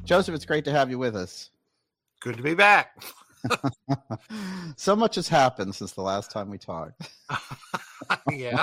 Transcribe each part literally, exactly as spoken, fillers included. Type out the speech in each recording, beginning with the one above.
Joseph, it's great to have you with us. Good to be back. So much has happened since the last time we talked. Yeah.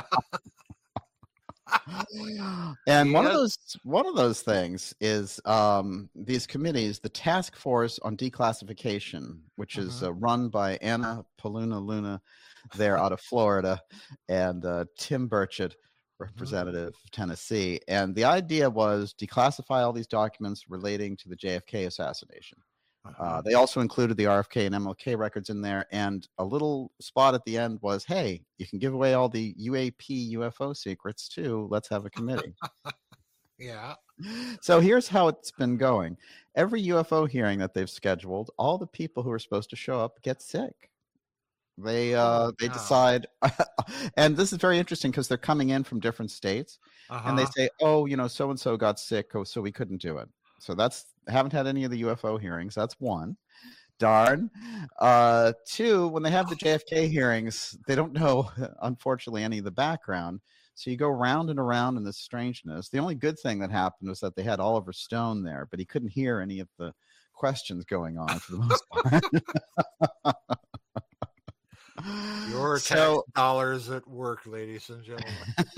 And Yes. one of those one of those things is um, these committees, the Task Force on Declassification, which is Mhm. uh, run by Anna Paluna Luna, there out of Florida, and uh, Tim Burchett, representative of Tennessee. And the idea was declassify all these documents relating to the J F K assassination. Uh, Uh-huh. they also included the R F K and M L K records in there, and a little spot at the end was, hey, you can give away all the U A P U F O secrets too. Let's have a committee. Yeah. So here's how it's been going. Every U F O hearing that they've scheduled, all the people who are supposed to show up get sick. They uh, Oh, they no. decide, and this is very interesting because they're coming in from different states, and they Uh-huh. say, oh, you know, so and so got sick, oh, so we couldn't do it. So that's haven't had any of the U F O hearings. That's one. Darn. Uh, two, when they have the J F K hearings, they don't know, unfortunately, any of the background. So you go round and around in this strangeness. The only good thing that happened was that they had Oliver Stone there, but he couldn't hear any of the questions going on for the most part. Your tax So, dollars at work, ladies and gentlemen.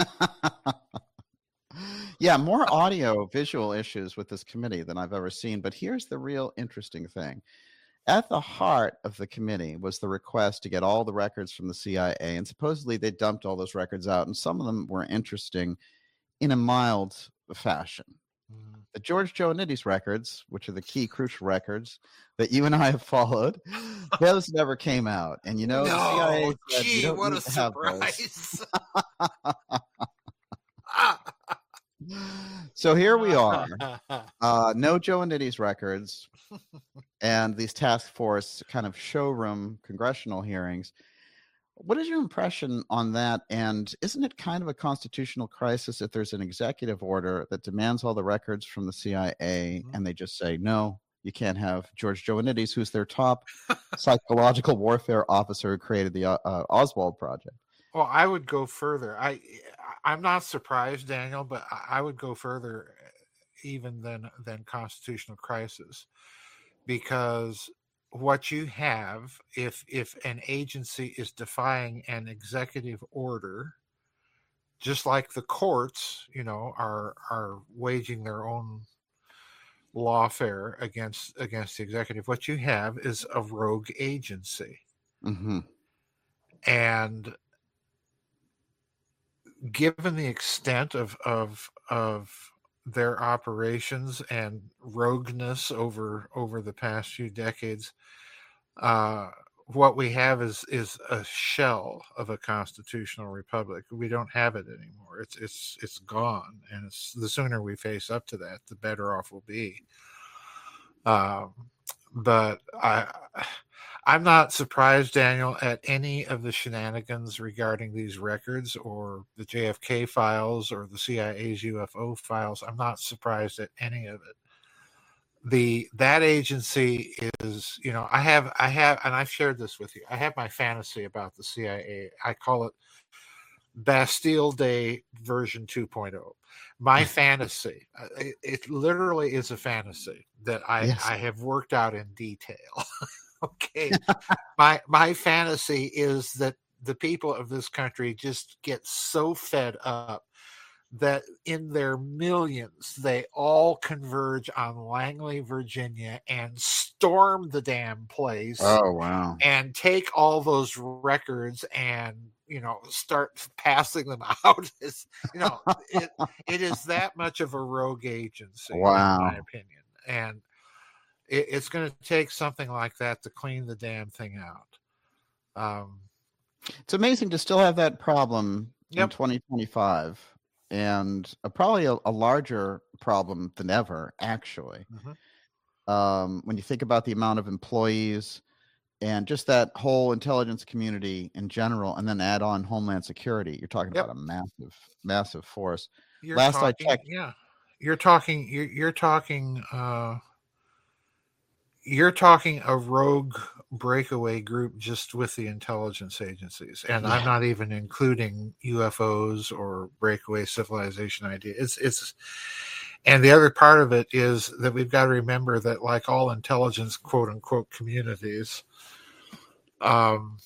yeah, more audio visual issues with this committee than I've ever seen. But here's the real interesting thing. At the heart of the committee was the request to get all the records from the C I A. And supposedly they dumped all those records out. And some of them were interesting in a mild fashion. Mhm. The George Joannides records, which are the key crucial records that you and I have followed, those never came out. And you know, the C I A No, said you gee, don't what need a to have those. surprise. So here we are. Uh, no Joannides records and these task force kind of showroom congressional hearings. What is your impression on that? And isn't it kind of a constitutional crisis if there's an executive order that demands all the records from the C I A Mhm. and they just say, no, you can't have George Joannides, who's their top psychological warfare officer who created the uh, uh, Oswald Project? Well, I would go further. I I'm not surprised, Daniel, but I I would go further even than than constitutional crisis, because what you have, if if an agency is defying an executive order, just like the courts, you know, are are waging their own lawfare against against the executive, what you have is a rogue agency. Mm-hmm. And given the extent of of of their operations and rogueness over over the past few decades, uh, what we have is is a shell of a constitutional republic. We don't have it anymore. It's it's it's gone, and it's the sooner we face up to that, the better off we'll be. Um, but I. I'm not surprised, Daniel, at any of the shenanigans regarding these records or the J F K files or the C I A's U F O files. I'm not surprised at any of it. The that agency is, you know, I have I have and I've shared this with you. I have my fantasy about the C I A. I call it Bastille Day version two point oh. My fantasy, uh, it, it literally is a fantasy that I, Yes. I have worked out in detail. Okay. my my fantasy is that the people of this country just get so fed up that in their millions they all converge on Langley, Virginia, and storm the damn place. Oh, wow. And take all those records and, you know, start passing them out. As, you know, it, it is that much of a rogue agency, Wow. in my opinion. And it, it's going to take something like that to clean the damn thing out. Um, it's amazing to still have that problem yep. in twenty twenty-five, and a, probably a, a larger problem than ever, actually. Mm-hmm. Um, when you think about the amount of employees and just that whole intelligence community in general, and then add on Homeland Security, you're talking Yep. about a massive, massive force. You're Last talking, I checked, yeah, you're talking, you're, you're talking, uh, you're talking a rogue breakaway group just with the intelligence agencies, and yeah. I'm not even including U F Os or breakaway civilization idea. It's it's And the other part of it is that we've got to remember that, like all intelligence, quote unquote, communities, um,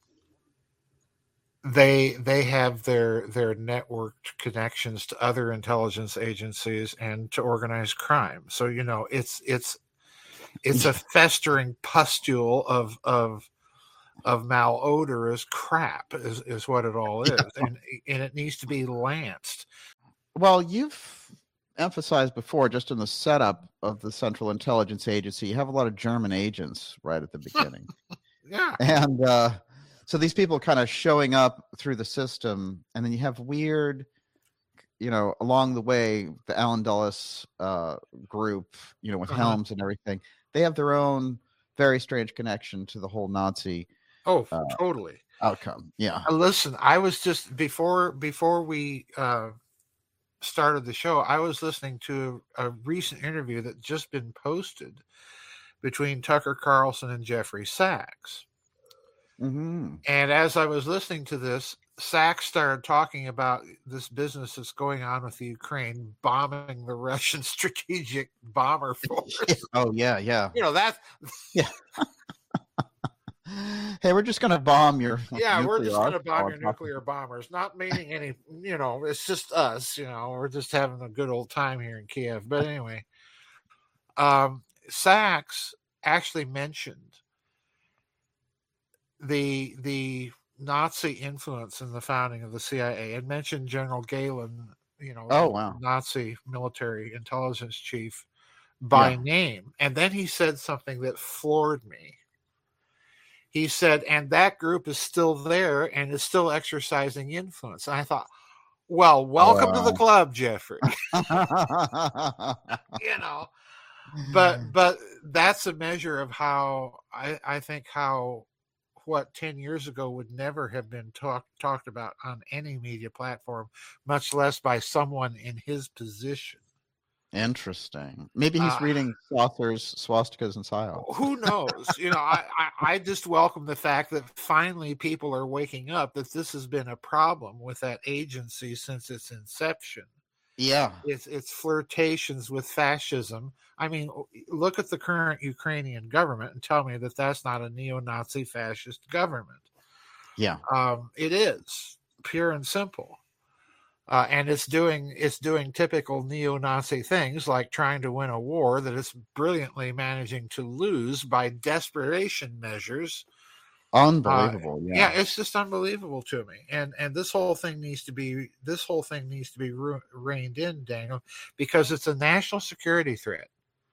they they have their their networked connections to other intelligence agencies and to organized crime. So you know, it's it's it's a festering pustule of of of malodorous crap is, is what it all is, and and it needs to be lanced. Well, you've emphasized before, just in the setup of the Central Intelligence Agency, you have a lot of German agents right at the beginning. Yeah. And uh, so these people kind of showing up through the system, and then you have weird, you know, along the way, the Alan Dulles uh, group, you know, with Uh-huh. Helms and everything, they have their own very strange connection to the whole Nazi Oh, uh, totally. outcome. Yeah. Uh, listen, I was just before before we uh, started the show, I was listening to a recent interview that just been posted between Tucker Carlson and Jeffrey Sachs. Mm-hmm. And as I was listening to this, Sachs started talking about this business that's going on with the Ukraine bombing the Russian strategic bomber force. Oh, yeah, yeah. You know, that. Yeah. Hey, we're just going to bomb your. Yeah, we're just going to bomb arsenal. your nuclear bombers. Not meaning any, you know, it's just us, you know, we're just having a good old time here in Kiev. But anyway, um, Sachs actually mentioned the the Nazi influence in the founding of the C I A, and mentioned General Galen, you know, Oh, wow. Nazi military intelligence chief by Yeah. name. And then he said something that floored me. He said, and that group is still there and is still exercising influence. And I thought, well, welcome Wow. to the club, Jeffrey. You know, but but that's a measure of how I, I think how what ten years ago would never have been talked talked about on any media platform, much less by someone in his position. Interesting. Maybe he's Uh, reading Slaughter's Swastikas and Psyops. Who knows? You know, I, I, I just welcome the fact that finally people are waking up that this has been a problem with that agency since its inception. Yeah. It's it's flirtations with fascism. I mean, look at the current Ukrainian government and tell me that that's not a neo-Nazi fascist government. Yeah. Um, it is pure and simple. Uh, and it's doing it's doing typical neo-Nazi things like trying to win a war that it's brilliantly managing to lose by desperation measures. Unbelievable. Uh, yeah. yeah, it's just unbelievable to me. And and this whole thing needs to be this whole thing needs to be re- reined in, Daniel, because it's a national security threat.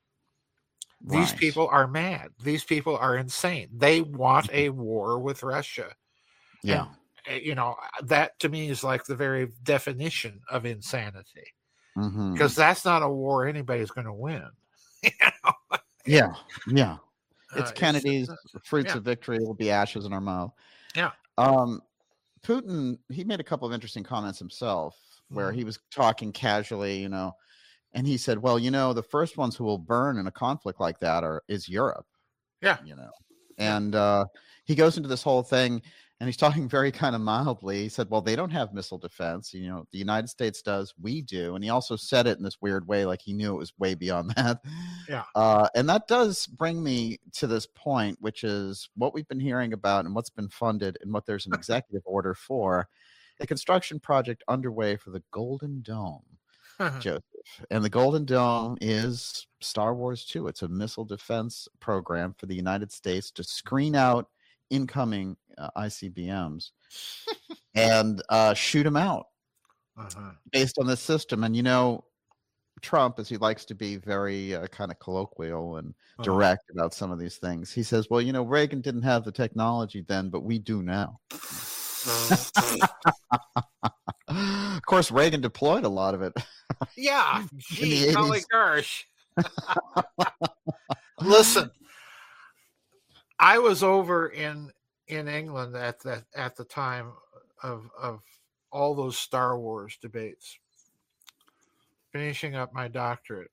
These Right. people are mad. These people are insane. They want a war with Russia. Yeah. And, you know, that to me is like the very definition of insanity, Mm-hmm. because that's not a war anybody's going to win. You know? Yeah. Yeah. It's Uh, Kennedy's it's, fruits yeah. of victory will be ashes in our mouth. Yeah. Um, Putin, he made a couple of interesting comments himself where Mhm. he was talking casually, you know, and he said, well, you know, the first ones who will burn in a conflict like that are is Europe. Yeah. You know, and uh, he goes into this whole thing and he's talking very kind of mildly. He said, well, they don't have missile defense. You know, the United States does. We do. And he also said it in this weird way, like he knew it was way beyond that. Yeah. Uh, and that does bring me to this point, which is what we've been hearing about and what's been funded and what there's an executive order for, a construction project underway for the Golden Dome. Joseph. And the Golden Dome is Star Wars two. It's a missile defense program for the United States to screen out incoming uh, I C B Ms and uh, shoot them out Uh-huh. based on this system. And, you know, Trump, as he likes to be very uh, kind of colloquial and Uh-huh. direct about some of these things, he says, well, you know, Reagan didn't have the technology then, but we do now. Of course, Reagan deployed a lot of it. Yeah, gee, the golly eighties. gosh. Listen, I was over in in England at that at the time of of all those Star Wars debates, finishing up my doctorate,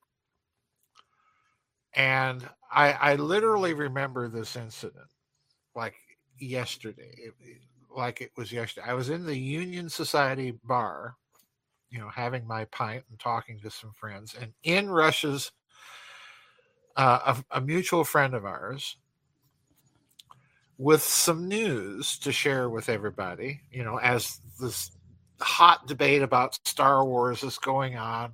and I I literally remember this incident like yesterday, it, like it was yesterday. I was in the Union Society bar. you know, having my pint and talking to some friends. And in rushes uh, a, a mutual friend of ours with some news to share with everybody, you know, as this hot debate about Star Wars is going on.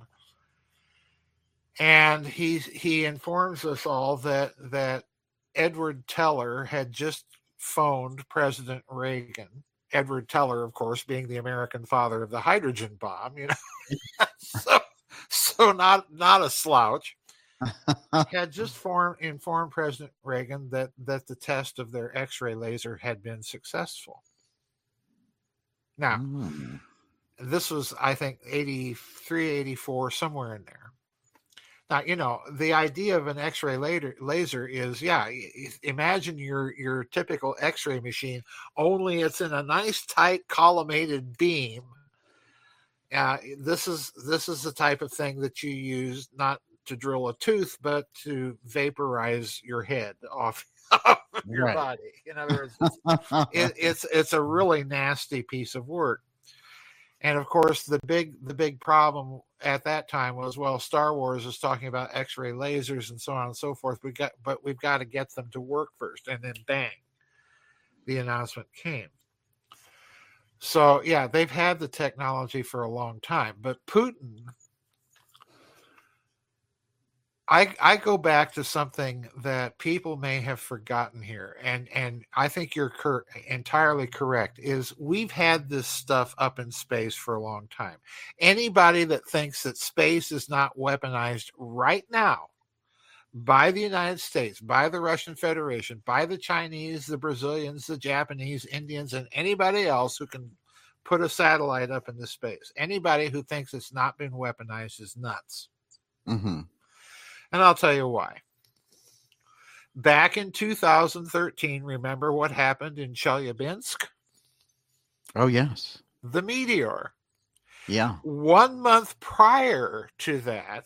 And he he informs us all that that Edward Teller had just phoned President Reagan. Edward Teller, of course, being the American father of the hydrogen bomb, you know, so so not not a slouch. Had just formed, informed President Reagan that that the test of their X-ray laser had been successful. Now, mm. this was, I think, eighty-three, eighty-four, somewhere in there. Now, you know, the idea of an X-ray laser, laser is, yeah, imagine your your typical X-ray machine, only it's in a nice, tight, collimated beam. Uh, this is this is the type of thing that you use not to drill a tooth, but to vaporize your head off, off of your right. body. In other words, it's, it, it's it's a really nasty piece of work. And of course, the big the big problem at that time was, well, Star Wars is talking about X-ray lasers and so on and so forth. We got, but we've got to get them to work first, and then bang, the announcement came. So yeah, they've had the technology for a long time, but Putin. I, I go back to something that people may have forgotten here, and, and I think you're cur- entirely correct, is we've had this stuff up in space for a long time. Anybody that thinks that space is not weaponized right now by the United States, by the Russian Federation, by the Chinese, the Brazilians, the Japanese, Indians, and anybody else who can put a satellite up into space, anybody who thinks it's not been weaponized is nuts. Mm-hmm. And I'll tell you why. Back in two thousand thirteen, remember what happened in Chelyabinsk? Oh, yes. The meteor. Yeah. One month prior to that,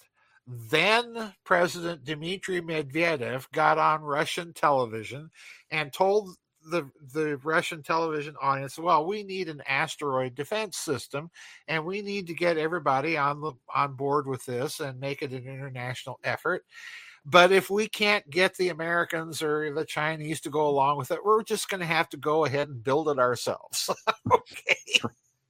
then President Dmitry Medvedev got on Russian television and told the the Russian television audience, well, we need an asteroid defense system, and we need to get everybody on the on board with this and make it an international effort. But if we can't get the Americans or the Chinese to go along with it, we're just going to have to go ahead and build it ourselves. Okay.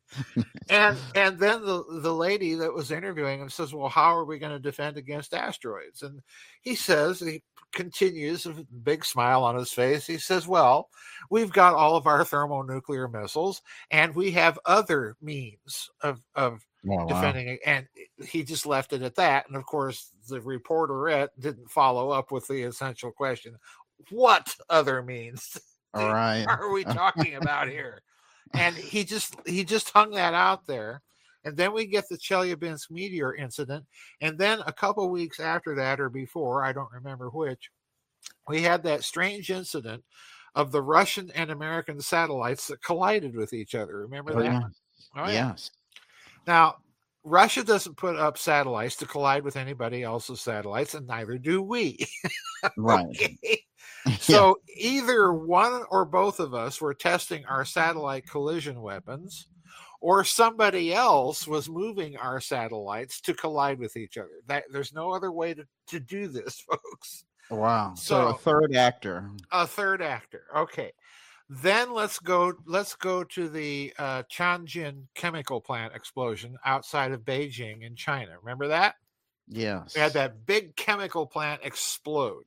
and and then the, the lady that was interviewing him says, well, how are we going to defend against asteroids? And he says, he continues with a big smile on his face. He says, well, we've got all of our thermonuclear missiles, and we have other means of, of oh, defending wow. it. And he just left it at that. And of course, the reporterette didn't follow up with the essential question, what other means all right. are we talking about here? And he just he just hung that out there. And then we get the Chelyabinsk meteor incident. And then a couple weeks after that, or before, I don't remember which, we had that strange incident of the Russian and American satellites that collided with each other. Remember oh, that? Yeah. Oh, yeah. Yes. Now, Russia doesn't put up satellites to collide with anybody else's satellites, and neither do we. Right. Okay? So yeah. Either one or both of us were testing our satellite collision weapons, or somebody else was moving our satellites to collide with each other. That, there's no other way to, to do this, folks. Wow. So, So a third actor. A third actor. Okay. Then let's go. Let's go to the uh, Tianjin chemical plant explosion outside of Beijing in China. Remember that? Yes. We had that big chemical plant explode.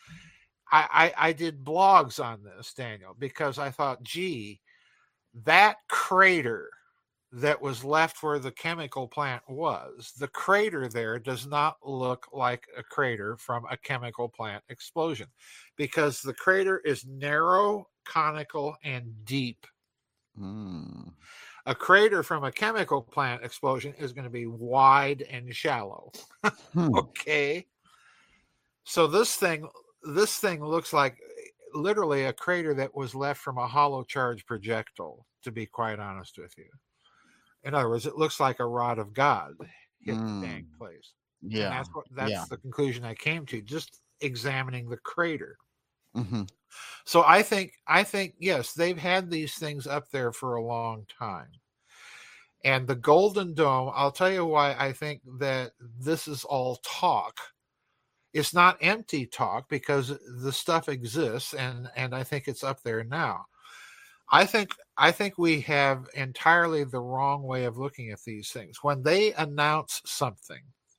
I, I, I did blogs on this, Daniel, because I thought, gee, that crater that was left where the chemical plant was, the crater there does not look like a crater from a chemical plant explosion, because the crater is narrow, conical, and deep. Mm. A crater from a chemical plant explosion is going to be wide and shallow. hmm. Okay. So this thing, this thing looks like literally a crater that was left from a hollow charge projectile, to be quite honest with you. In other words, it looks like a rod of God hit mm. the dang place. Yeah. And that's what that's yeah. the conclusion I came to, just examining the crater. Mm-hmm. So I think I think yes, they've had these things up there for a long time. And the Golden Dome, I'll tell you why I think that this is all talk. It's not empty talk, because the stuff exists, and, and I think it's up there now. I think I think we have entirely the wrong way of looking at these things. When they announce something,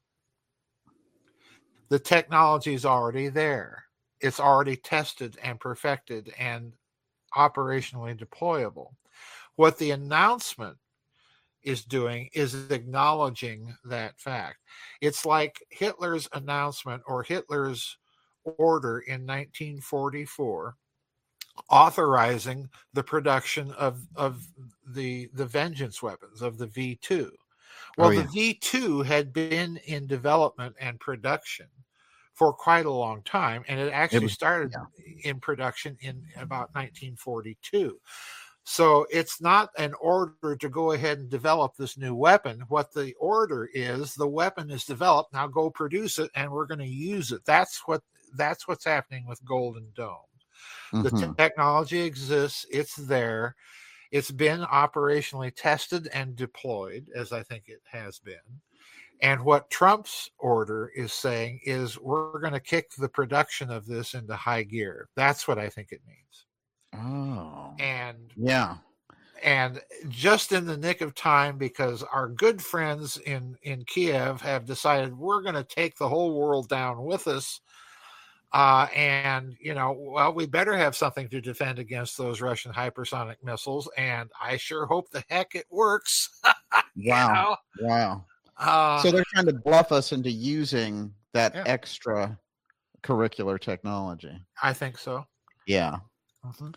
the technology is already there. It's already tested and perfected and operationally deployable. What the announcement is doing is acknowledging that fact. It's like Hitler's announcement or Hitler's order in nineteen forty-four authorizing the production of, of the, the vengeance weapons, of the V two. Well, oh, yeah. The V two had been in development and production for quite a long time, and it actually it was, started yeah. in production in about nineteen forty-two. So it's not an order to go ahead and develop this new weapon. What the order is, the weapon is developed, now go produce it, and we're going to use it. That's what that's what's happening with Golden Dome. Mm-hmm. The technology exists, it's there. It's been operationally tested and deployed, as I think it has been. And what Trump's order is saying is we're going to kick the production of this into high gear. That's what I think it means. Oh, and yeah, and just in the nick of time, because our good friends in in Kiev have decided we're going to take the whole world down with us, uh, and you know, well, we better have something to defend against those Russian hypersonic missiles, and I sure hope the heck it works. Wow, know? wow. Uh, so they're trying to bluff us into using that yeah. extra curricular technology. I think so. Yeah. Mm-hmm.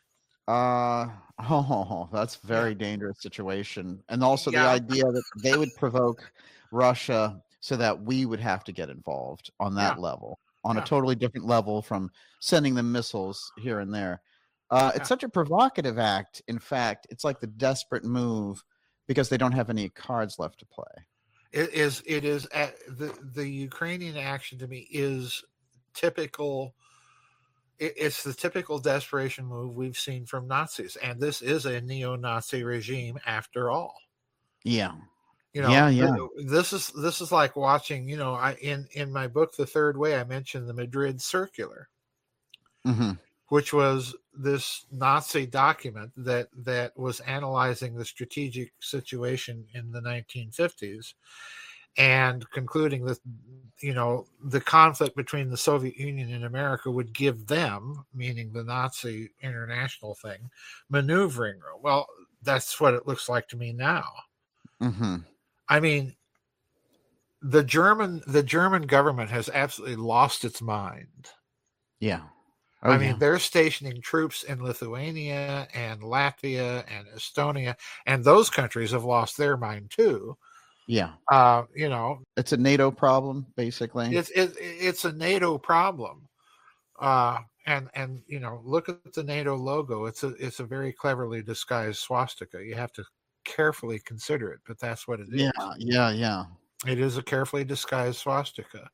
Uh oh, that's a very yeah. dangerous situation. And also yeah. the idea that they would provoke Russia so that we would have to get involved on that yeah. level, on yeah. a totally different level from sending them missiles here and there. Uh, yeah. It's such a provocative act. In fact, it's like the desperate move because they don't have any cards left to play. It is. It is. Uh, the the Ukrainian action to me is typical. It's the typical desperation move we've seen from Nazis, and this is a neo-Nazi regime after all. Yeah, you know, yeah, yeah. This is this is like watching. You know, I in in my book, The Third Way, I mentioned the Madrid Circular, mm-hmm. which was this Nazi document that that was analyzing the strategic situation in the nineteen fifties. And concluding that, you know, the conflict between the Soviet Union and America would give them, meaning the Nazi international thing, maneuvering room. Well, that's what it looks like to me now. Mm-hmm. I mean, the German the German government has absolutely lost its mind. Yeah. Oh, I yeah. mean, they're stationing troops in Lithuania and Latvia and Estonia, and those countries have lost their mind too. Yeah, uh, you know, it's a NATO problem, basically. It's it, it's a NATO problem, uh, and and you know, look at the NATO logo. It's a it's a very cleverly disguised swastika. You have to carefully consider it, but that's what it is. Yeah, yeah, yeah. It is a carefully disguised swastika.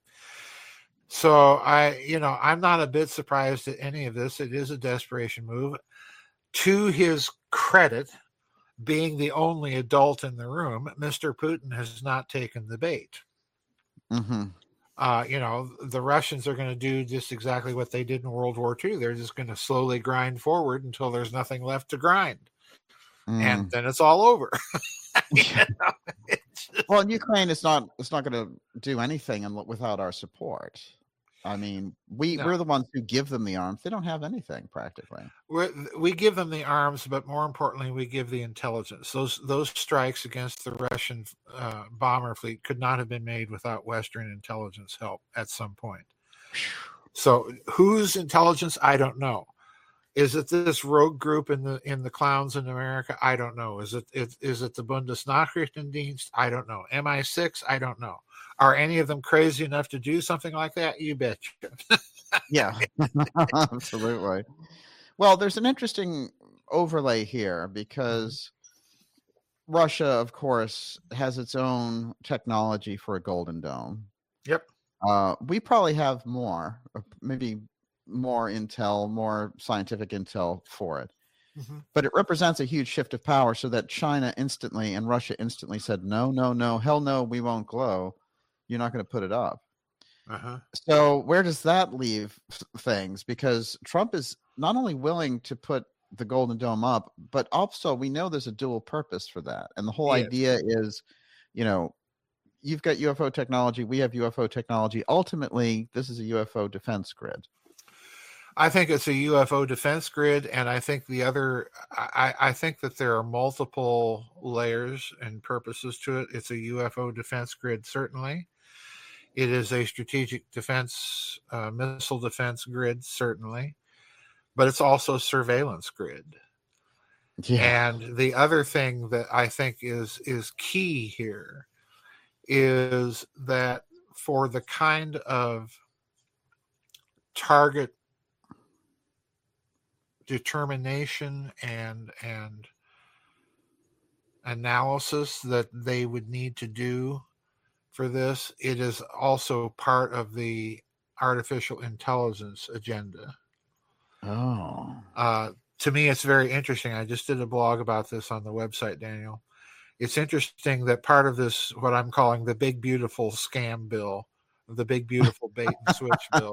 So I, you know, I'm not a bit surprised at any of this. It is a desperation move. To his credit, being the only adult in the room, Mister Putin has not taken the bait. Mm-hmm. Uh, you know, the Russians are going to do just exactly what they did in World War Two. They're just going to slowly grind forward until there's nothing left to grind. Mm. And then it's all over. You know, just... Well, in Ukraine, it's not it's not going to do anything without our support. I mean, we, no. we're the ones who give them the arms. They don't have anything practically. We're, we give them the arms, but more importantly, we give the intelligence. Those those strikes against the Russian uh, bomber fleet could not have been made without Western intelligence help at some point. So whose intelligence? I don't know. Is it this rogue group in the in the clowns in America? I don't know. Is it, it is it the Bundesnachrichtendienst? I don't know. M I six? I don't know. Are any of them crazy enough to do something like that? You betcha. Yeah, absolutely. Well, there's an interesting overlay here because Russia, of course, has its own technology for a Golden Dome. Yep. Uh, we probably have more, maybe more intel, more scientific intel for it. Mm-hmm. But it represents a huge shift of power, so that China instantly and Russia instantly said, no, no, no, hell no, we won't glow. You're not going to put it up. Uh-huh. So where does that leave things? Because Trump is not only willing to put the Golden Dome up, but also we know there's a dual purpose for that. And the whole Yes. idea is, you know, you've got U F O technology, we have U F O technology. Ultimately, this is a U F O defense grid. I think it's a U F O defense grid, and I think the other, I, I think that there are multiple layers and purposes to it. It's a U F O defense grid, certainly. It is a strategic defense, uh, missile defense grid, certainly, but it's also a surveillance grid. Yeah. And the other thing that I think is is key here is that for the kind of target determination and and analysis that they would need to do for this, it is also part of the artificial intelligence agenda. Oh. Uh, to me, it's very interesting. I just did a blog about this on the website, Daniel. It's interesting that part of this, what I'm calling the big, beautiful scam bill, the big, beautiful bait and switch bill,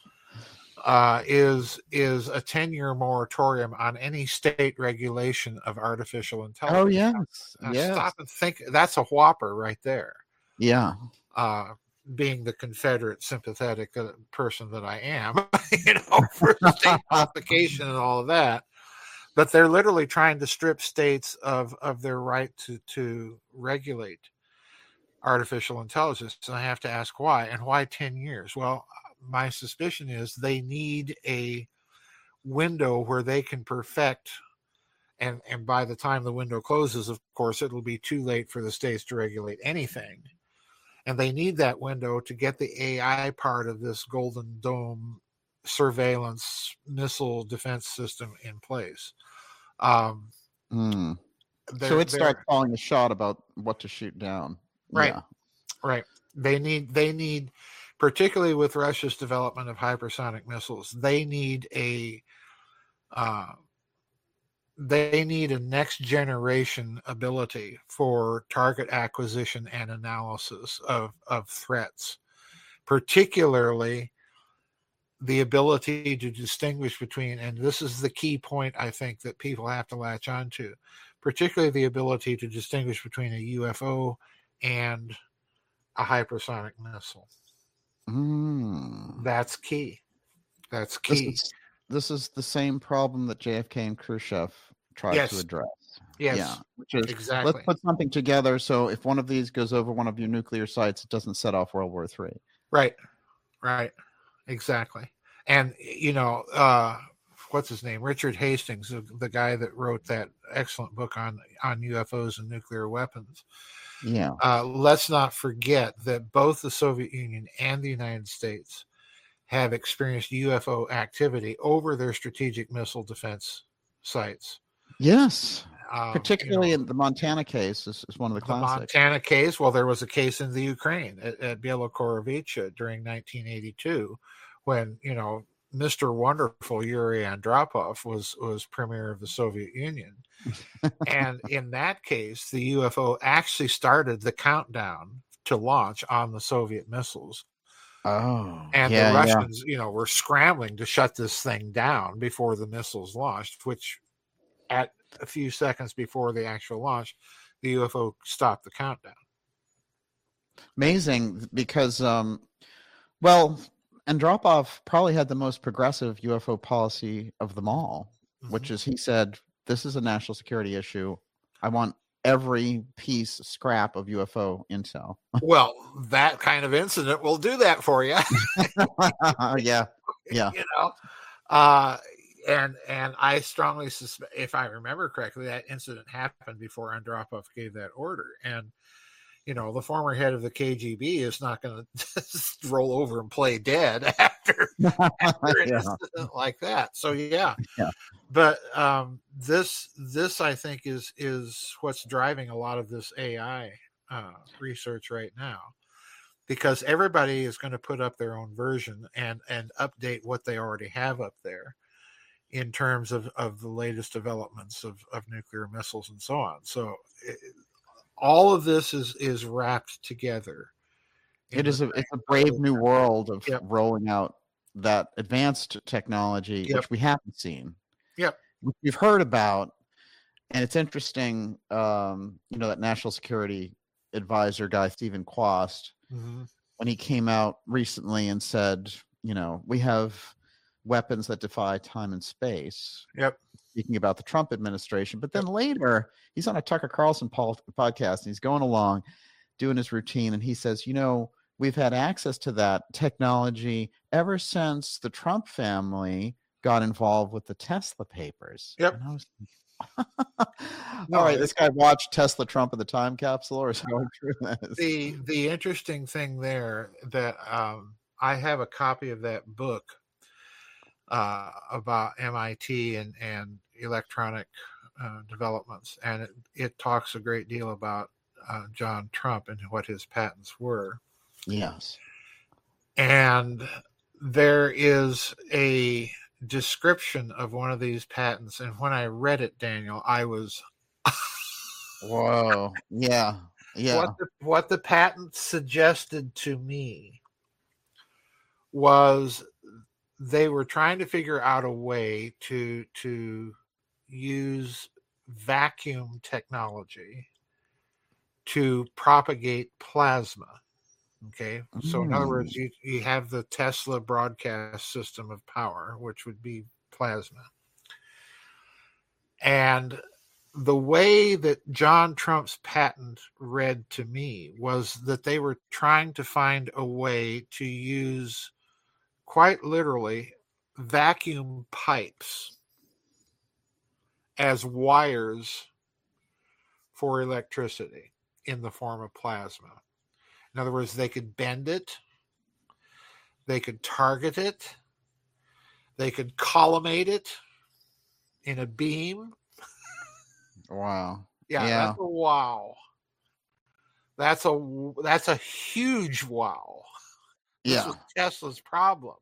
uh, is is a ten-year moratorium on any state regulation of artificial intelligence. Oh, yes. Now, yes. Stop and think. That's a whopper right there. Yeah. Uh, being the Confederate sympathetic uh, person that I am, you know, for state qualification and all of that. But they're literally trying to strip states of, of their right to, to regulate artificial intelligence. And I have to ask why, and why ten years? Well, my suspicion is they need a window where they can perfect, and, and by the time the window closes, of course, it'll be too late for the states to regulate anything. And they need that window to get the A I part of this Golden Dome surveillance missile defense system in place. Um, mm. So it starts calling the shot about what to shoot down. Right. Yeah. Right. They need, they need, particularly with Russia's development of hypersonic missiles, they need a, uh, they need a next generation ability for target acquisition and analysis of, of threats, particularly the ability to distinguish between, and this is the key point I think that people have to latch on to, particularly the ability to distinguish between a U F O and a hypersonic missile. Mm. That's key. That's key. This is, this is the same problem that J F K and Khrushchev tried yes. to address. Yes. Yeah. Which is, exactly. let's put something together so if one of these goes over one of your nuclear sites, it doesn't set off World War Three. Right. Right. Exactly. And, you know, uh, what's his name? Richard Hastings, the, the guy that wrote that excellent book on, on U F Os and nuclear weapons. Yeah. Uh, let's not forget that both the Soviet Union and the United States have experienced U F O activity over their strategic missile defense sites. Yes. Um, Particularly you know, in the Montana case is, is one of the, the classics. Montana case. Well, there was a case in the Ukraine at, at Bielogorovica during nineteen eighty-two when, you know, Mister Wonderful Yuri Andropov was, was premier of the Soviet Union. And in that case, the U F O actually started the countdown to launch on the Soviet missiles. Oh, and yeah, the Russians, yeah. you know, were scrambling to shut this thing down before the missiles launched, which at a few seconds before the actual launch, the U F O stopped the countdown. Amazing, because, um, well, Andropov probably had the most progressive U F O policy of them all, mm-hmm. which is he said, this is a national security issue. I want every piece scrap of U F O intel. Well, that kind of incident will do that for you. yeah. Yeah. You know, uh, and, and I strongly suspect, if I remember correctly, that incident happened before Andropov gave that order. And, you know, the former head of the K G B is not going to just roll over and play dead after, after an yeah. incident like that. So, yeah. yeah. But um, this, this I think is is what's driving a lot of this A I uh, research right now, because everybody is going to put up their own version and and update what they already have up there. in terms of, of the latest developments of, of nuclear missiles and so on. So it, all of this is is wrapped together. It is a it's a brave new world of yep. rolling out that advanced technology, yep. which we haven't seen. Yep. Which we've heard about, and it's interesting. Um, you know, that national security advisor guy, Stephen Quast, mm-hmm. when he came out recently and said, you know, we have weapons that defy time and space. Yep. Speaking about the Trump administration. But then yep. later, he's on a Tucker Carlson podcast, and he's going along doing his routine, and he says, you know, we've had access to that technology ever since the Trump family got involved with the Tesla papers. Yep. And I was no, all right, this guy watched Tesla, Trump, and the time capsule, or is going through this? The the interesting thing there that um, I have a copy of that book uh, about M I T and and electronic uh, developments, and it, it talks a great deal about uh, John Trump and what his patents were. Yes, and there is a description of one of these patents, and when I read it, Daniel, I was whoa, yeah, yeah. What the, what the patent suggested to me was they were trying to figure out a way to to use vacuum technology to propagate plasma. Okay, so in other words, you, you have the Tesla broadcast system of power, which would be plasma. And the way that John Trump's patent read to me was that they were trying to find a way to use, quite literally, vacuum pipes as wires for electricity in the form of plasma. In other words, they could bend it, they could target it, they could collimate it in a beam. Wow. Yeah, yeah. that's a wow. That's a that's a huge wow. This yeah. was Tesla's problem.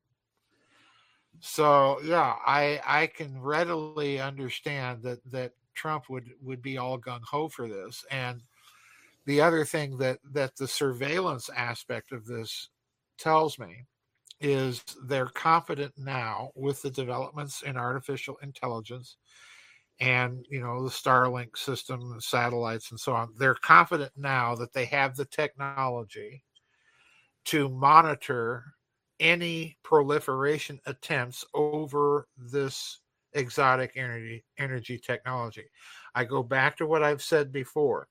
So yeah, I I can readily understand that that Trump would would be all gung ho for this. And the other thing that, that the surveillance aspect of this tells me is they're confident now with the developments in artificial intelligence and, you know, the Starlink system, the satellites and so on. They're confident now that they have the technology to monitor any proliferation attempts over this exotic energy, energy technology. I go back to what I've said before.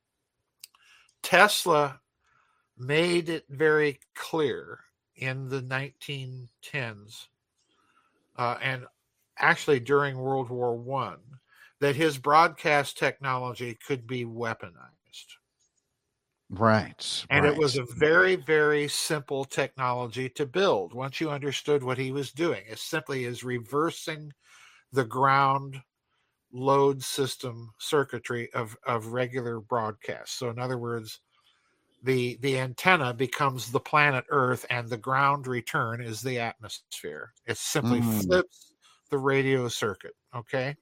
Tesla made it very clear in the nineteen tens uh, and actually during World War One that his broadcast technology could be weaponized. Right. And right. it was a very, very simple technology to build once you understood what he was doing. It simply is reversing the ground load system circuitry of, of regular broadcasts. So in other words, the the antenna becomes the planet Earth and the ground return is the atmosphere. It simply mm. flips the radio circuit. Okay.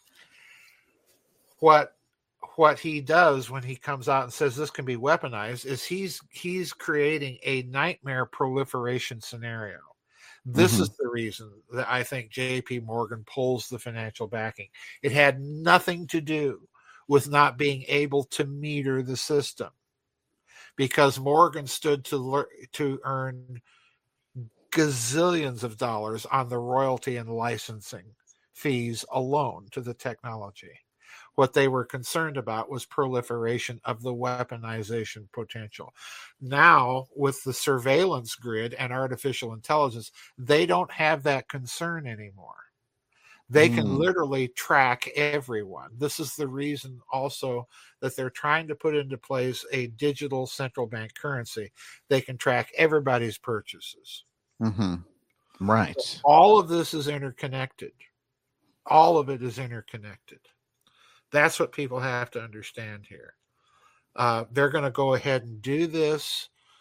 What what he does when he comes out and says this can be weaponized is he's he's creating a nightmare proliferation scenario. This mm-hmm. is the reason that I think J P Morgan pulls the financial backing. It had nothing to do with not being able to meter the system, because Morgan stood to le- to earn gazillions of dollars on the royalty and licensing fees alone to the technology. What they were concerned about was proliferation of the weaponization potential. Now, with the surveillance grid and artificial intelligence, they don't have that concern anymore. They mm. can literally track everyone. This is the reason also that they're trying to put into place a digital central bank currency. They can track everybody's purchases. Mm-hmm. Right. So all of this is interconnected. All of it is interconnected. That's what people have to understand here. Uh, they're going to go ahead and do this.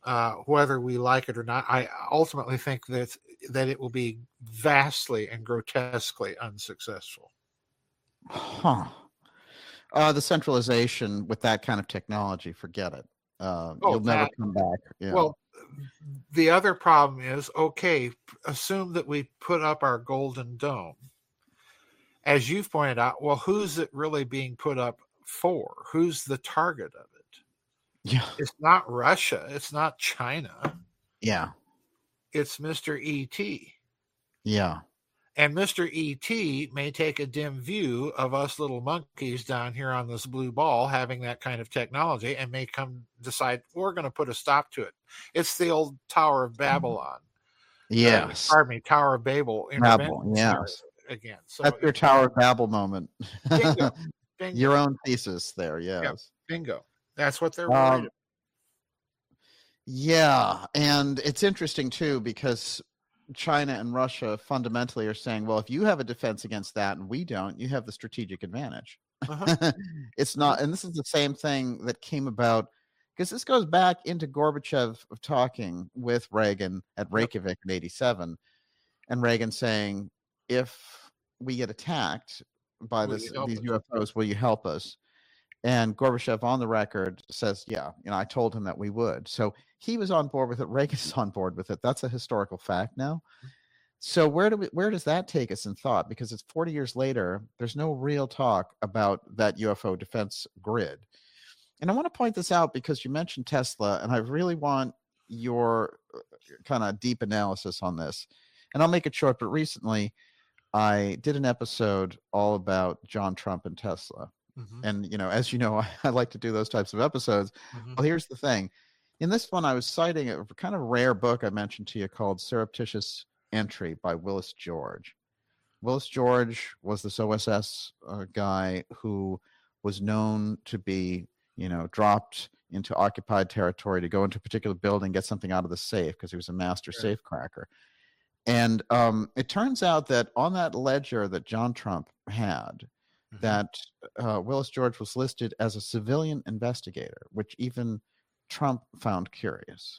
uh, whether we like it or not. I ultimately think that that it will be vastly and grotesquely unsuccessful. Huh. Uh, the centralization with that kind of technology, forget it. Uh, Oh, you'll never that, come back. Yeah. well, the other problem is, okay, assume that we put up our golden dome. As you've pointed out, well, who's it really being put up for? Who's the target of it? Yeah. It's not Russia. It's not China. Yeah. It's Mister E T. Yeah. And Mister E T may take a dim view of us little monkeys down here on this blue ball having that kind of technology and may come decide we're going to put a stop to it. It's the old Tower of Babylon. Yes. Uh, pardon me, Tower of Babel intervention Babel. Yes. again. So that's your Tower of Babel moment. bingo, bingo. Your own thesis there. Yes. Yep, bingo. That's what they're worried um, about. Yeah. And it's interesting too, because China and Russia fundamentally are saying, well, if you have a defense against that and we don't, you have the strategic advantage. Uh-huh. It's not, and this is the same thing that came about, because this goes back into Gorbachev talking with Reagan at Reykjavik in eighty-seven, and Reagan saying, if we get attacked by this these U F Os, will you help us? And Gorbachev on the record says, yeah, you know, I told him that we would. So he was on board with it. Reagan's on board with it. That's a historical fact now. So where do we, where does that take us in thought? Because it's forty years later, there's no real talk about that U F O defense grid. And I want to point this out because you mentioned Tesla, and I really want your kind of deep analysis on this. And I'll make it short, but recently I did an episode all about John Trump and Tesla. Mm-hmm. And, you know, as you know, I, I like to do those types of episodes. Mm-hmm. Well, here's the thing. In this one, I was citing a kind of rare book I mentioned to you called Surreptitious Entry by Willis George. Willis George was this O S S uh, guy who was known to be, you know, dropped into occupied territory to go into a particular building, get something out of the safe because he was a master right. safe cracker. And um, it turns out that on that ledger that John Trump had, that uh, Willis George was listed as a civilian investigator, which even Trump found curious.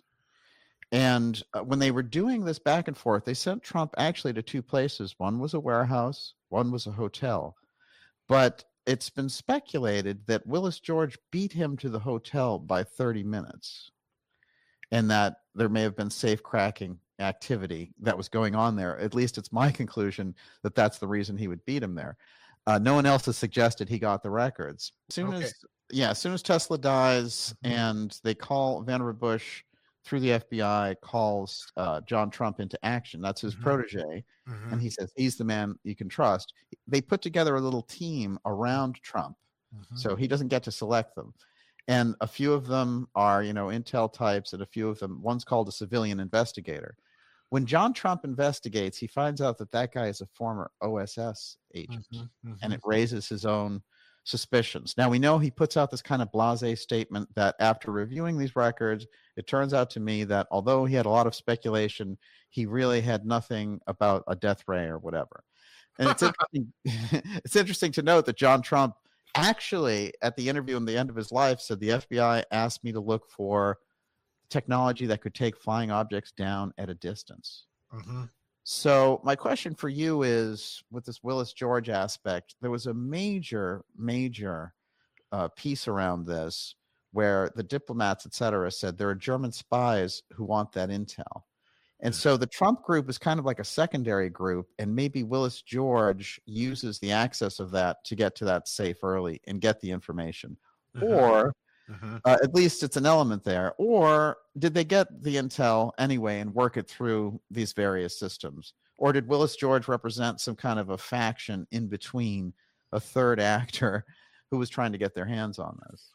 And uh, when they were doing this back and forth, they sent Trump actually to two places. One was a warehouse, one was a hotel. But it's been speculated that Willis George beat him to the hotel by thirty minutes, and that there may have been safe cracking activity that was going on there. At least it's my conclusion that that's the reason he would beat him there. Uh, no one else has suggested he got the records. As soon okay. as, yeah, as soon as Tesla dies mm-hmm. and they call Vannevar Bush through the F B I, calls uh, John Trump into action. That's his mm-hmm. protege. Mm-hmm. And he says, he's the man you can trust. They put together a little team around Trump. Mm-hmm. So he doesn't get to select them. And a few of them are, you know, intel types, and a few of them, one's called a civilian investigator. When John Trump investigates, he finds out that that guy is a former O S S agent, mm-hmm, mm-hmm. and it raises his own suspicions. Now, we know he puts out this kind of blasé statement that after reviewing these records, it turns out to me that although he had a lot of speculation, he really had nothing about a death ray or whatever. And it's interesting, it's interesting to note that John Trump actually, at the interview in the end of his life, said the F B I asked me to look for technology that could take flying objects down at a distance. Mm-hmm. So my question for you is, with this Willis George aspect, there was a major, major uh, piece around this where the diplomats, et cetera, said there are German spies who want that intel. And so the Trump group is kind of like a secondary group, and maybe Willis George uses the access of that to get to that safe early and get the information. Mm-hmm. Or Mm-hmm. Uh, at least it's an element there. Or did they get the intel anyway and work it through these various systems? Or did Willis George represent some kind of a faction in between, a third actor who was trying to get their hands on this?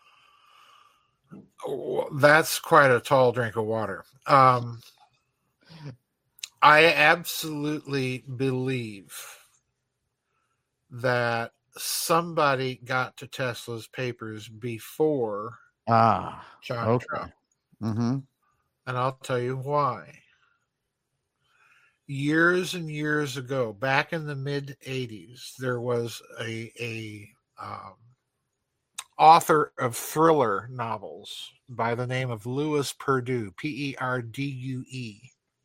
Oh, that's quite a tall drink of water. Um, I absolutely believe that somebody got to Tesla's papers before ah, John okay. Trump. Mm-hmm. And I'll tell you why. Years and years ago, back in the mid eighties, there was a, a um, author of thriller novels by the name of Louis Perdue, P E R D U E.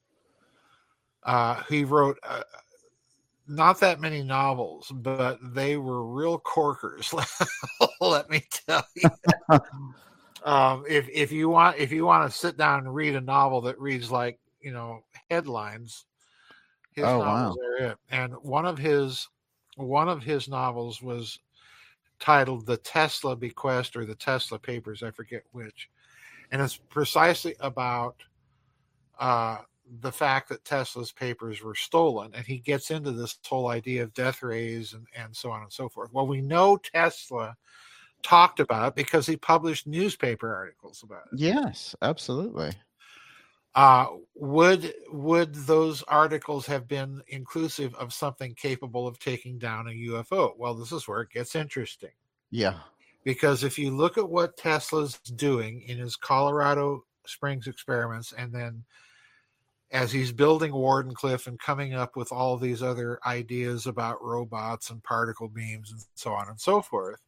Uh, he wrote uh, not that many novels, but they were real corkers. Let me tell you. um, if if you want if you want to sit down and read a novel that reads like, you know, headlines, his Oh, novels wow. are it. And one of his one of his novels was titled "The Tesla Bequest" or "The Tesla Papers," I forget which, and it's precisely about uh, the fact that Tesla's papers were stolen, and he gets into this whole idea of death rays and, and so on and so forth. Well, we know Tesla talked about it because he published newspaper articles about it. Yes, absolutely. Uh, would would those articles have been inclusive of something capable of taking down a U F O? Well, this is where it gets interesting. Yeah. Because if you look at what Tesla's doing in his Colorado Springs experiments, and then as he's building Wardenclyffe and coming up with all these other ideas about robots and particle beams and so on and so forth,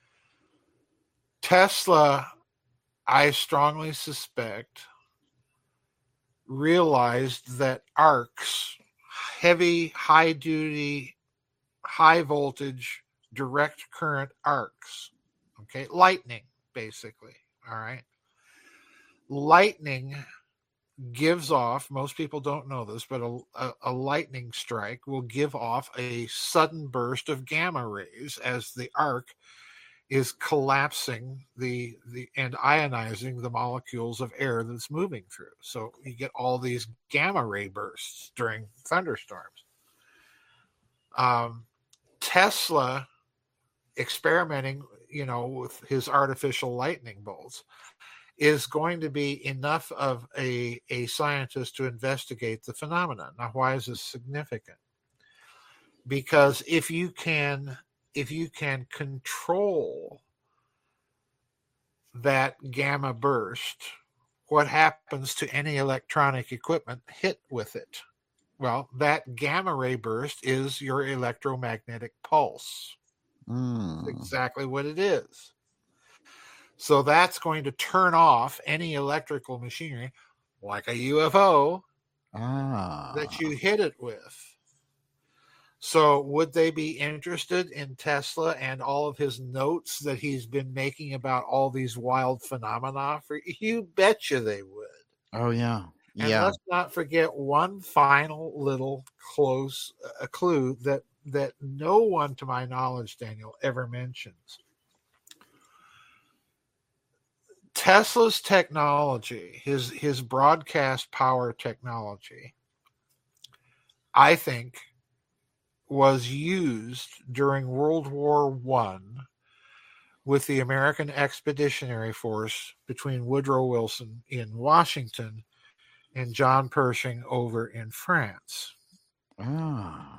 Tesla, I strongly suspect, realized that arcs, heavy, high duty, high voltage, direct current arcs, okay, lightning, basically, all right. Lightning gives off, most people don't know this, but a, a, a lightning strike will give off a sudden burst of gamma rays as the arc is collapsing the the and ionizing the molecules of air that's moving through. So you get all these gamma ray bursts during thunderstorms. Um, Tesla experimenting, you know, with his artificial lightning bolts is going to be enough of a, a scientist to investigate the phenomenon. Now, why is this significant? Because if you can if you can control that gamma burst, what happens to any electronic equipment hit with it? Well, that gamma ray burst is your electromagnetic pulse. Mm. That's exactly what it is. So that's going to turn off any electrical machinery, like a U F O, ah. that you hit it with. So would they be interested in Tesla and all of his notes that he's been making about all these wild phenomena? For you betcha they would. Oh, yeah. And yeah. let's not forget one final little close a clue that that no one, to my knowledge, Daniel, ever mentions. Tesla's technology, his his broadcast power technology, I think, was used during World War One with the American Expeditionary Force between Woodrow Wilson in Washington and John Pershing over in France. Ah.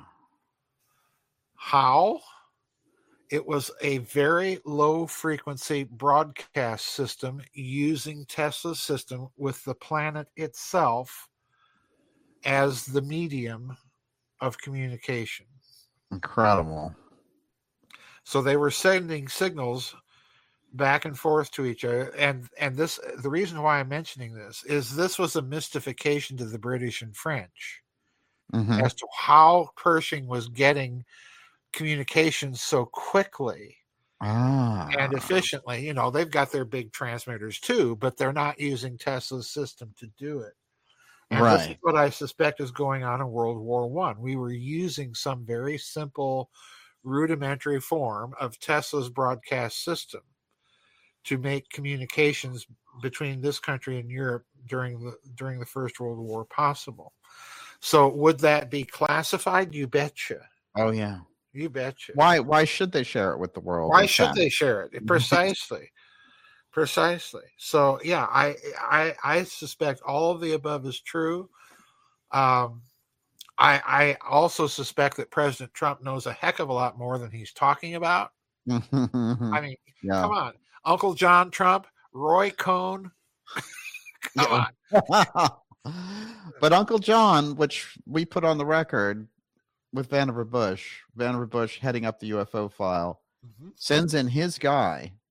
How? It was a very low frequency broadcast system using Tesla's system with the planet itself as the medium of communication. Incredible. So they were sending signals back and forth to each other. And, and this, the reason why I'm mentioning this is this was a mystification to the British and French mm-hmm. as to how Pershing was getting communications so quickly ah. and efficiently. You know, they've got their big transmitters too, but they're not using Tesla's system to do it. And right. This is what I suspect is going on in World War One. We were using some very simple, rudimentary form of Tesla's broadcast system to make communications between this country and Europe during the during the First World War possible. So would that be classified? You betcha. Oh, yeah. You betcha. Why Why should they share it with the world? Why should they share it? Precisely. Precisely. So, yeah, I, I I suspect all of the above is true. Um, I, I also suspect that President Trump knows a heck of a lot more than he's talking about. I mean, yeah. Come on. Uncle John Trump, Roy Cohn. Come on. But Uncle John, which we put on the record with Vannevar Bush, Vannevar Bush heading up the U F O file, mm-hmm. sends in his guy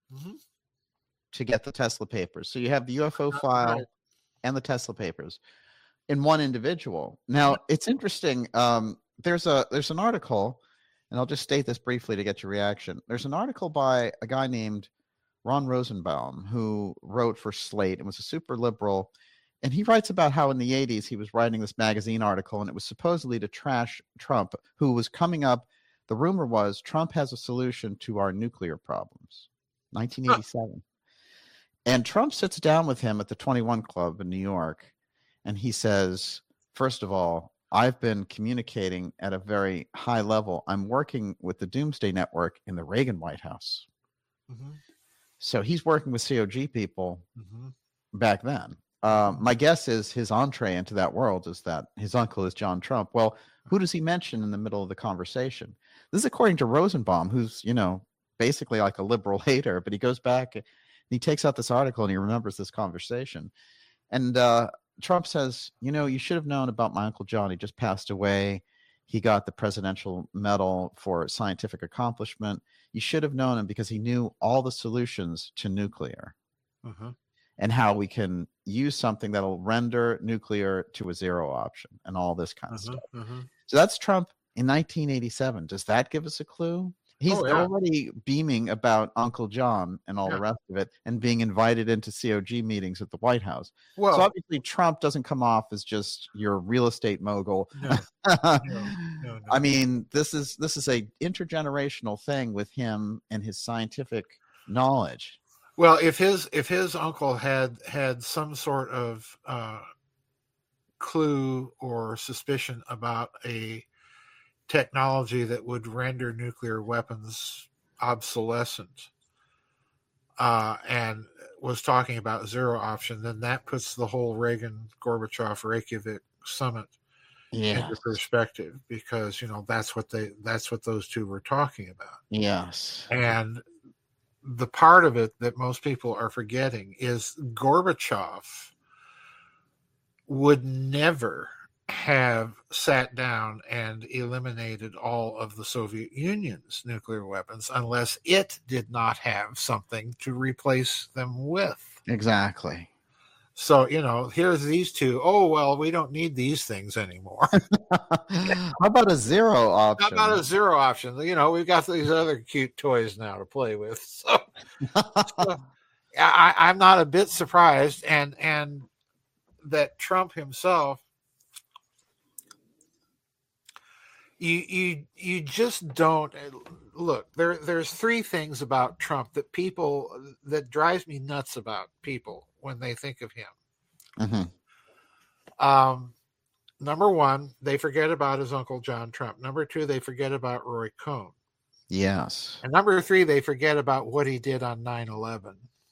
Mm-hmm. to get the Tesla papers. So you have the U F O Uh, file right. and the Tesla papers in one individual. Now it's interesting. Um, there's a there's an article, and I'll just state this briefly to get your reaction. There's an article by a guy named Ron Rosenbaum, who wrote for Slate and was a super liberal. And he writes about how in the eighties he was writing this magazine article, and it was supposedly to trash Trump, who was coming up. The rumor was Trump has a solution to our nuclear problems. nineteen eighty-seven. And Trump sits down with him at the twenty-one Club in New York, and he says, first of all, I've been communicating at a very high level. I'm working with the Doomsday Network in the Reagan White House. Mm-hmm. So he's working with C O G people Mm-hmm. back then. Um, my guess is his entree into that world is that his uncle is John Trump. Well, who does he mention in the middle of the conversation? This is according to Rosenbaum, who's, you know, basically like a liberal hater, but he goes back and he takes out this article and he remembers this conversation. And uh, Trump says, you know, you should have known about my Uncle John. He just passed away. He got the Presidential Medal for scientific accomplishment. You should have known him because he knew all the solutions to nuclear. Mm-hmm. And how we can use something that'll render nuclear to a zero option and all this kind of Mm-hmm. stuff. Mm-hmm. So that's Trump in nineteen eighty-seven. Does that give us a clue? He's Oh, yeah. already beaming about Uncle John and all Yeah. the rest of it and being invited into C O G meetings at the White House. Well, so obviously Trump doesn't come off as just your real estate mogul. no, no, no, no. I mean, this is this is a intergenerational thing with him and his scientific knowledge. Well, if his if his uncle had had some sort of uh, clue or suspicion about a technology that would render nuclear weapons obsolescent, uh, and was talking about zero option, then that puts the whole Reagan Gorbachev Reykjavik summit Yeah. into perspective, because you know that's what they that's what those two were talking about. Yes. And the part of it that most people are forgetting is Gorbachev would never have sat down and eliminated all of the Soviet Union's nuclear weapons unless it did not have something to replace them with. Exactly. So, you know, here's these two. Oh, well, we don't need these things anymore. How about a zero option? How about a zero option? You know, we've got these other cute toys now to play with. So, so I, I'm not a bit surprised, and and that Trump himself, you you you just don't look. There there's three things about Trump that people that drives me nuts about people when they think of him. Mm-hmm. Um, number one, they forget about his uncle John Trump. Number two, they forget about Roy Cohn. Yes. And number three, they forget about what he did on nine eleven.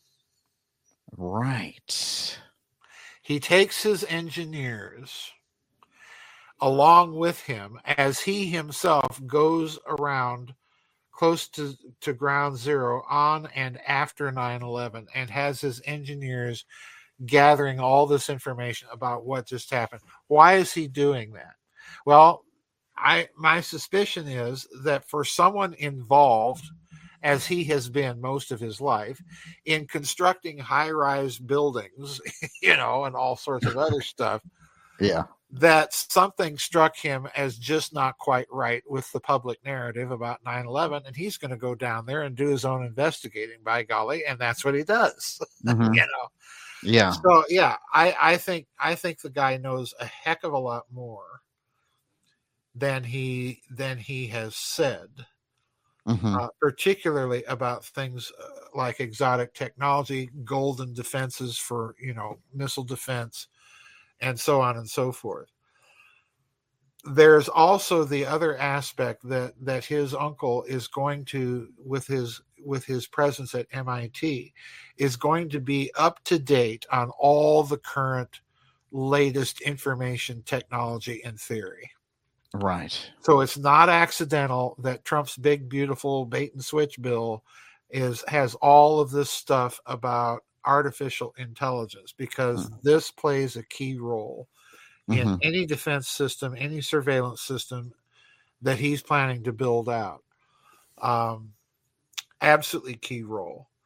Right. He takes his engineers along with him as he himself goes around close to, to ground zero on and after nine eleven and has his engineers gathering all this information about what just happened. Why is he doing that? Well, I my suspicion is that for someone involved, as he has been most of his life, in constructing high-rise buildings, you know, and all sorts of other stuff, Yeah. that something struck him as just not quite right with the public narrative about nine eleven, and he's going to go down there and do his own investigating, by golly, and that's what he does. Mm-hmm. You know. Yeah. So yeah, I, I think I think the guy knows a heck of a lot more than he than he has said, Mm-hmm. uh, particularly about things uh, like exotic technology, golden defenses for you know missile defense, and so on and so forth. There's also the other aspect that that his uncle is going to, with his with his presence at M I T, is going to be up to date on all the current latest information technology and theory. Right. So it's not accidental that Trump's big, beautiful bait and switch bill is has all of this stuff about artificial intelligence, because mm. this plays a key role in mm-hmm. any defense system, any surveillance system that he's planning to build out. Um, absolutely key role.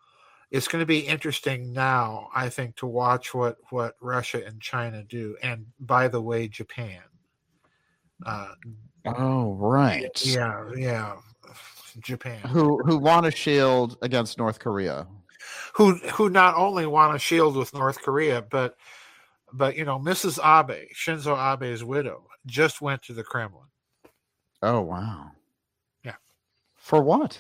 it's going to be interesting now, I think, to watch what, what Russia and China do. And by the way, Japan. Uh, oh, right. Yeah, yeah. Japan. Who who want a shield against North Korea. Who who not only want a shield with North Korea, but but you know, Missus Abe, Shinzo Abe's widow, just went to the Kremlin. Oh, wow. Yeah. For what?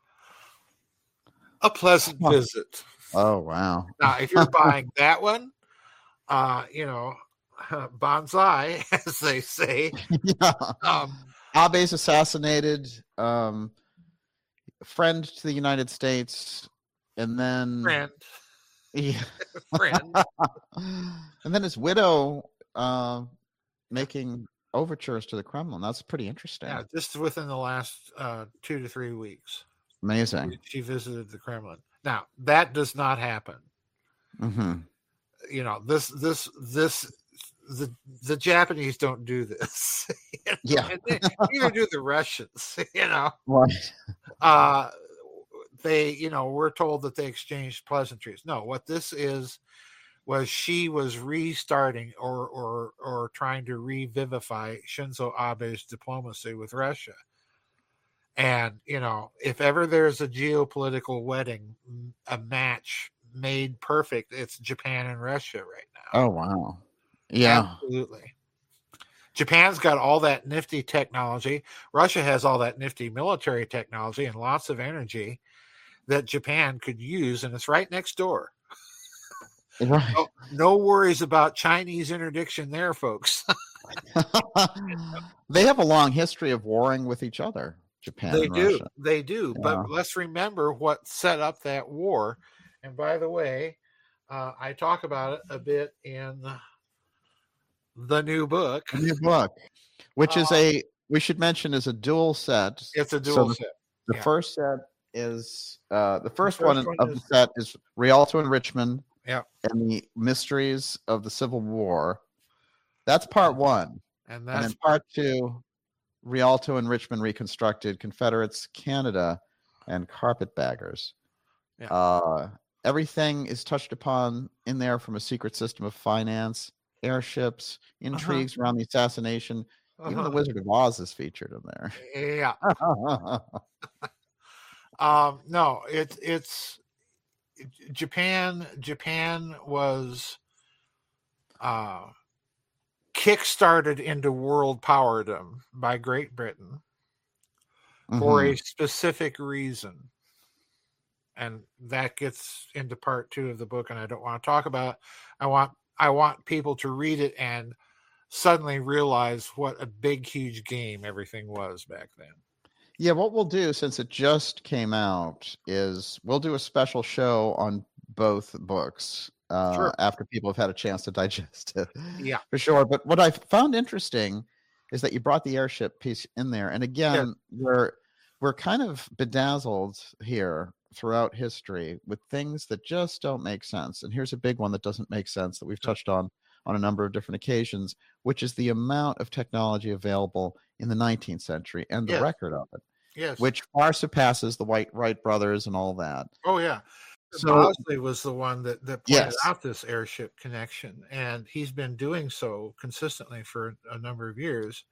A pleasant Huh. visit. Oh, wow. Now, if you're buying that one, uh, you know, bonsai, as they say. Yeah. Um, Abe's assassinated. Um, friend to the United States, and then friend. Yeah. friend. And then his widow uh, making overtures to the Kremlin. That's pretty interesting. Yeah, just within the last uh, two to three weeks. Amazing. She visited the Kremlin. Now, that does not happen. Mm-hmm. You know, this, this, this, the the Japanese don't do this. You know? Yeah. Neither do the Russians, you know. Right. Uh, they, you know, we're told that they exchanged pleasantries. No, what this is was she was restarting or or or trying to revivify Shinzo Abe's diplomacy with Russia. And, you know, if ever there's a geopolitical wedding, a match made perfect, it's Japan and Russia right now. Oh, wow. Yeah. Absolutely. Japan's got all that nifty technology. Russia has all that nifty military technology and lots of energy that Japan could use, and it's right next door. Right. No, no worries about Chinese interdiction there, folks. They have a long history of warring with each other, Japan They and do. Russia. They do. Yeah. But let's remember what set up that war. And by the way, uh, I talk about it a bit in the new book. The new book, which is Uh, a, we should mention, is a dual set. It's a So dual the, set. the Yeah. first set is, uh, the first, first one, one of is- the set is Rialto and Richmond. Yeah. And the Mysteries of the Civil War. That's part one. And And that's then part two, Rialto and Richmond Reconstructed, Confederates, Canada, and Carpetbaggers. Yeah. Uh, everything is touched upon in there, from a secret system of finance, airships, intrigues around the assassination. Even the uh-huh. Wizard of Oz is featured in there. Yeah. Um, no, it's it's Japan. Japan was uh, kickstarted into world powerdom by Great Britain for Mhm. a specific reason, and that gets into part two of the book. And I don't want to talk about it. I want I want people to read it and suddenly realize what a big, huge game everything was back then. Yeah, what we'll do, since it just came out, is we'll do a special show on both books uh, Sure. after people have had a chance to digest it. Yeah. For sure. But what I found interesting is that you brought the airship piece in there. And again, we're we're kind of bedazzled here throughout history with things that just don't make sense. And here's a big one that doesn't make sense that we've touched on on a number of different occasions, which is the amount of technology available in the nineteenth century and the Yes. record of it, Yes. which far surpasses the White Wright brothers and all that. Oh yeah. So- Bosley was the one that, that pointed Yes. out this airship connection, and he's been doing so consistently for a number of years.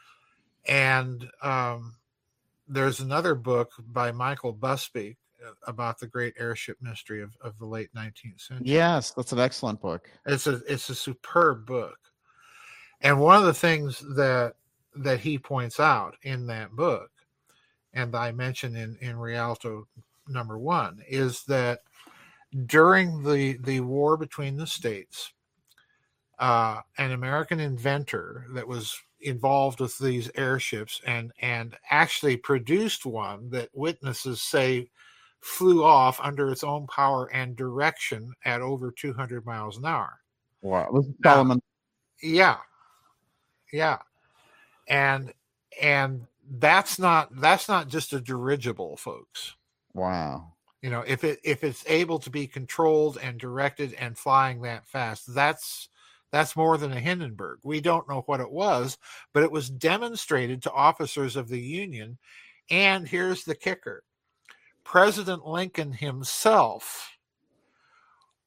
And um, there's another book by Michael Busby about the great airship mystery of, of the late nineteenth century. Yes, that's an excellent book. It's a it's a superb book. And one of the things that that he points out in that book, and I mentioned in, in Rialto number one, is that during the, the war between the states, uh, an American inventor that was involved with these airships and, and actually produced one that witnesses say flew off under its own power and direction at over two hundred miles an hour. Wow. This is Now- Solomon. Yeah. Yeah. And and that's not that's not just a dirigible, folks. Wow. You know, if it if it's able to be controlled and directed and flying that fast, that's that's more than a Hindenburg. We don't know what it was, but it was demonstrated to officers of the Union. And here's the kicker. President Lincoln himself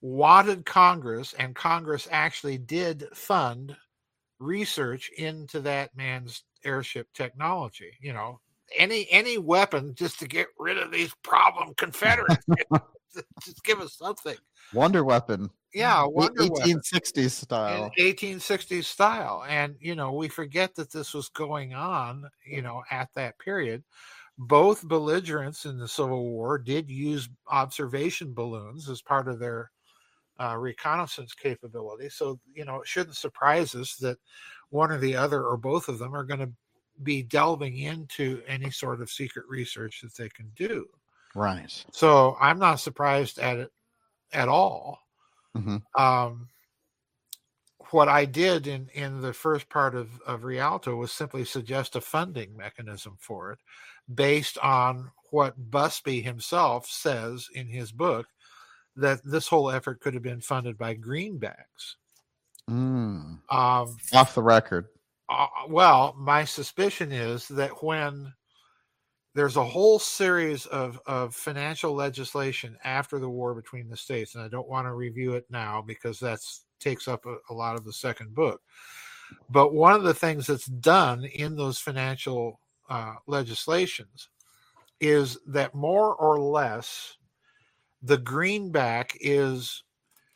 wanted Congress, and Congress actually did fund research into that man's airship technology. You know, any any weapon just to get rid of these problem Confederates. Just give us something. Wonder weapon. Yeah, wonder eighteen sixties style. In eighteen sixties style. And, you know, we forget that this was going on, you know, at that period. Both belligerents in the Civil War did use observation balloons as part of their uh, reconnaissance capability. So, you know, it shouldn't surprise us that one or the other or both of them are going to be delving into any sort of secret research that they can do. Right. So I'm not surprised at it at all. Mm-hmm. Um, what I did in, in the first part of, of Rialto was simply suggest a funding mechanism for it based on what Busby himself says in his book, that this whole effort could have been funded by greenbacks. Mm. Um, Off the record. Uh, well, my suspicion is that when there's a whole series of, of financial legislation after the war between the states, and I don't want to review it now because that's takes up a, a lot of the second book. But one of the things that's done in those financial uh, legislations is that more or less the greenback is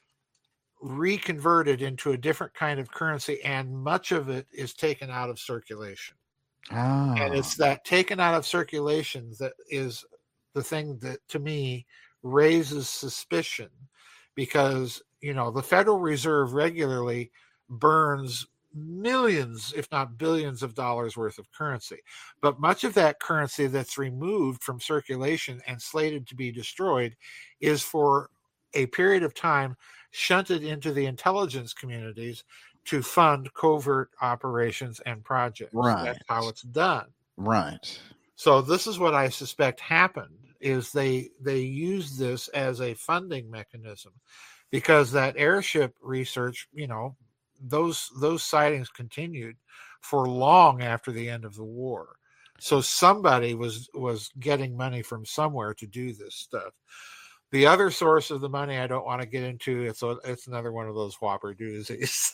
reconverted into a different kind of currency, and much of it is taken out of circulation. Ah. And it's that taken out of circulation that is the thing that, to me, raises suspicion, because, you know, the Federal Reserve regularly burns millions, if not billions of dollars worth of currency. But much of that currency that's removed from circulation and slated to be destroyed is for a period of time shunted into the intelligence communities to fund covert operations and projects. Right. That's how it's done. Right. So this is what I suspect happened, is they they used this as a funding mechanism, because that airship research, you know, those those sightings continued for long after the end of the war. So somebody was was getting money from somewhere to do this stuff. The other source of the money I don't want to get into. It's a, it's another one of those whopper doozies.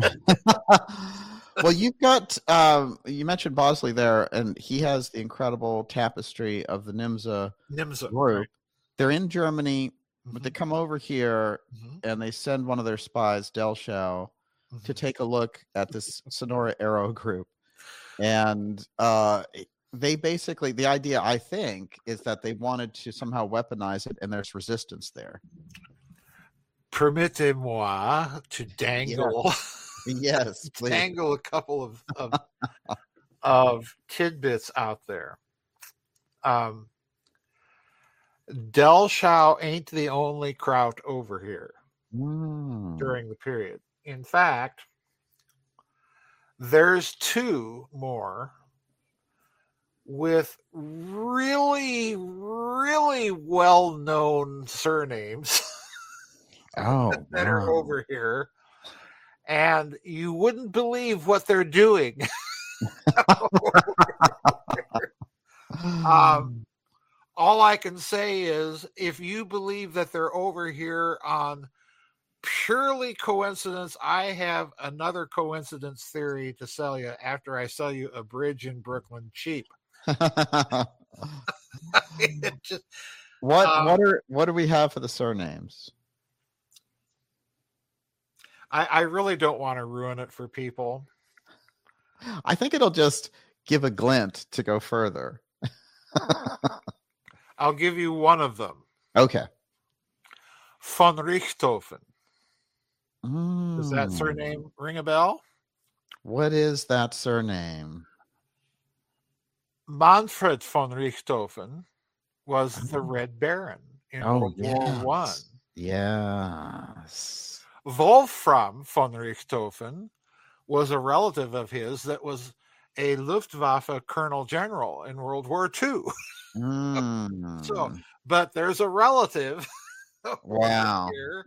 Well, you've got um, you mentioned Bosley there, and he has the incredible tapestry of the Nimza, Nimza group. Right. They're in Germany, mm-hmm. but they come over here mm-hmm. and they send one of their spies, Delschau, mm-hmm. to take a look at this Sonora Aero group, and uh, they basically, the idea, I think, is that they wanted to somehow weaponize it, and there's resistance there. Permettez-moi to dangle, yes, yes please. dangle a couple of of, of tidbits out there. Um, Delschau ain't the only kraut over here mm. during the period. In fact, there's two more with really, really well-known surnames oh, that wow. are over here, and you wouldn't believe what they're doing. um, all I can say is, if you believe that they're over here on purely coincidence, I have another coincidence theory to sell you after I sell you a bridge in Brooklyn cheap. Just, what um, what are what do we have for the surnames? I, I really don't want to ruin it for people. I think it'll just give a glint to go further. I'll give you one of them. Okay. Von Richthofen. Mm. Does that surname ring a bell? What is that surname? Manfred von Richthofen was the Red Baron in oh, World yes. War One. Yes. Wolfram von Richthofen was a relative of his that was a Luftwaffe Colonel General in World War Two. Mm. So, but there's a relative. Wow. Here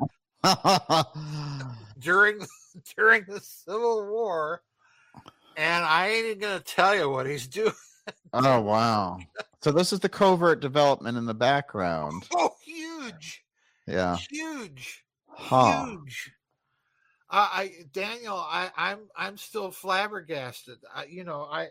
during during the Civil War, and I ain't even gonna tell you what he's doing. Oh wow! So this is the covert development in the background. Oh, huge! Yeah, huge. Huh. Huge. Uh, I Daniel, I, I'm I'm still flabbergasted. I, you know, I,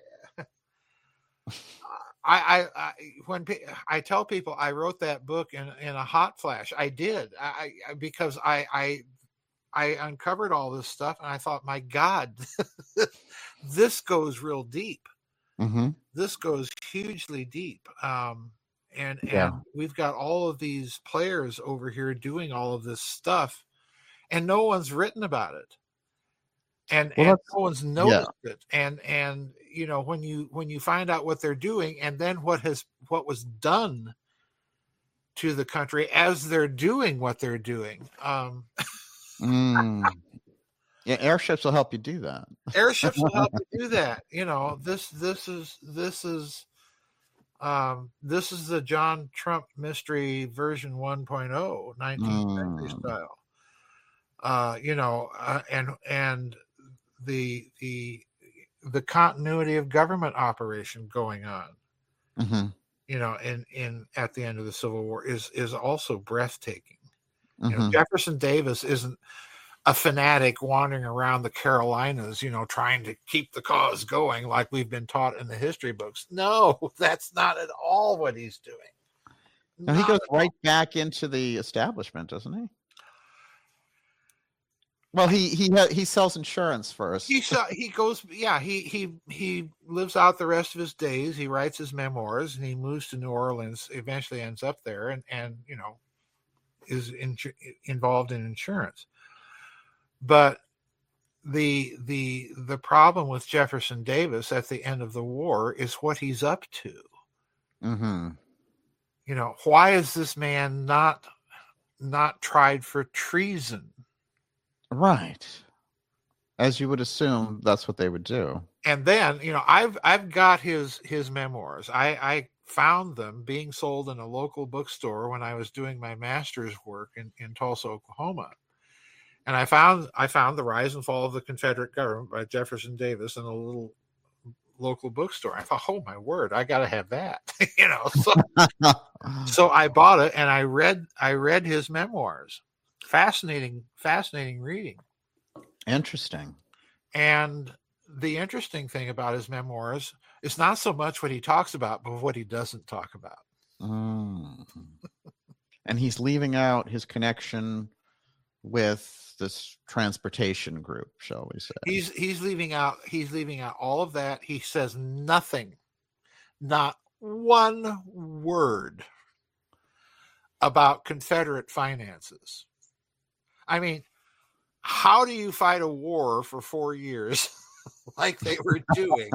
I, I, I when pe- I tell people I wrote that book in in a hot flash. I did. I, I because I I I uncovered all this stuff, and I thought, my God, this goes real deep. Mm-hmm. This goes hugely deep. Um, and Yeah. and we've got all of these players over here doing all of this stuff, and no one's written about it. And Well, and that's no one's yeah. noticed it. And and you know, when you when you find out what they're doing, and then what has what was done to the country as they're doing what they're doing. Um, Mm. Yeah, airships will help you do that. airships will help you do that. You know, this this is this is um, this is the John Trump mystery version one point oh, nineteenth century Mm. style. Uh, you know, uh, and and the the the continuity of government operation going on. Mm-hmm. You know, in in at the end of the Civil War is is also breathtaking. You know, Mm-hmm. Jefferson Davis isn't a fanatic wandering around the Carolinas, you know, trying to keep the cause going like we've been taught in the history books. No, that's not at all what he's doing. Now he Not goes at right all. back into the establishment, doesn't he? Well, he he ha- he sells insurance first. He saw, he goes, yeah, he he he lives out the rest of his days. He writes his memoirs, and he moves to New Orleans. Eventually, ends up there, and and you know, is in, involved in insurance. But the the the problem with Jefferson Davis at the end of the war is what he's up to. Mm-hmm. You know, why is this man not not tried for treason? Right. As you would assume, that's what they would do. And then, you know, I've I've got his his memoirs. I I found them being sold in a local bookstore when I was doing my master's work in, in Tulsa, Oklahoma. And I found I found The Rise and Fall of the Confederate Government by Jefferson Davis in a little local bookstore. I thought, oh my word, I got to have that. you know, so so I bought it, and I read I read his memoirs. Fascinating, fascinating reading. Interesting. And the interesting thing about his memoirs is not so much what he talks about, but what he doesn't talk about. Mm. And he's leaving out his connection with this transportation group, shall we say? He's he's leaving out he's leaving out all of that. He says nothing, not one word about Confederate finances. I mean, how do you fight a war for four years like they were doing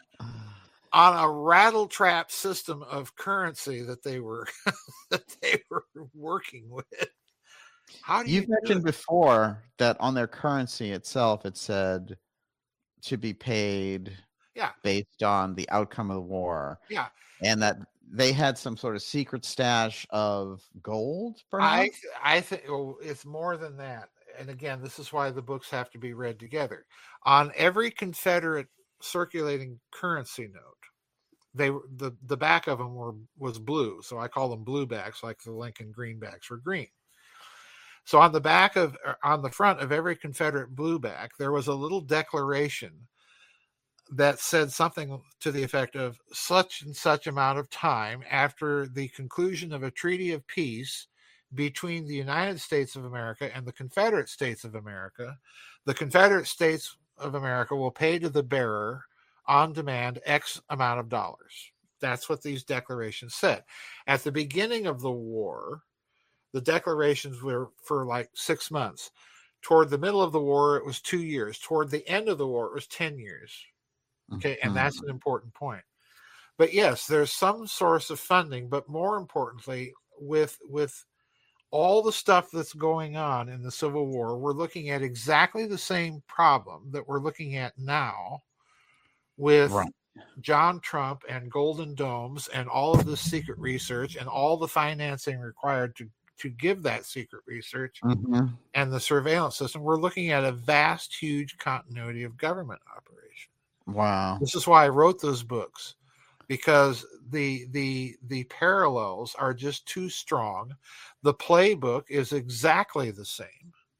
on a rattle trap system of currency that they were that they were working with? How do you You've mentioned before that on their currency itself, it said to be paid yeah. based on the outcome of the war. Yeah. And that they had some sort of secret stash of gold, I perhaps? I think well, it's more than that. And again, this is why the books have to be read together. On every Confederate circulating currency note, they were the, the back of them were was blue. So I call them blue backs, like the Lincoln greenbacks were green. So on the back of on the front of every Confederate blueback, there was a little declaration that said something to the effect of such and such amount of time after the conclusion of a treaty of peace between the United States of America and the Confederate States of America, the Confederate States of America will pay to the bearer on demand X amount of dollars. That's what these declarations said. At the beginning of the war, the declarations were for like six months. Toward the middle of the war, it was two years. Toward the end of the war, it was ten years. Okay, mm-hmm. And that's an important point. But yes, there's some source of funding, but more importantly, with with all the stuff that's going on in the Civil War, we're looking at exactly the same problem that we're looking at now with right. John Trump and Golden Domes and all of this secret research and all the financing required to, to give that secret research mm-hmm. and the surveillance system. We're looking at a vast, huge continuity of government operation. Wow. This is why I wrote those books, because the the the parallels are just too strong. The playbook is exactly the same.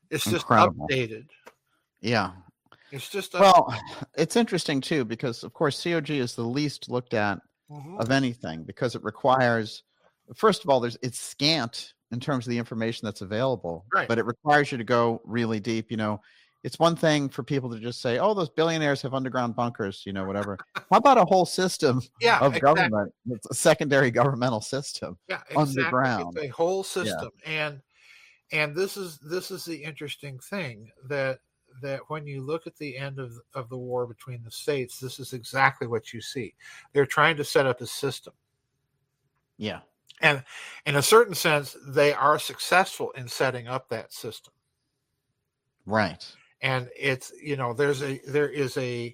It's just Incredible. updated. Yeah. It's just updated. Well, it's interesting too, because of course C O G is the least looked at Mhm. of anything, because it requires, first of all, there's it's scant in terms of the information that's available, Right. but it requires you to go really deep. You know, it's one thing for people to just say, "Oh, those billionaires have underground bunkers," you know, whatever. How about a whole system Yeah, of exactly. government? It's a secondary governmental system Yeah, exactly. underground. It's a whole Yeah. system, and and this is this is the interesting thing, that that when you look at the end of of the war between the states, this is exactly what you see. They're trying to set up a system. Yeah. And in a certain sense, they are successful in setting up that system. Right. And it's, you know, there's a there is a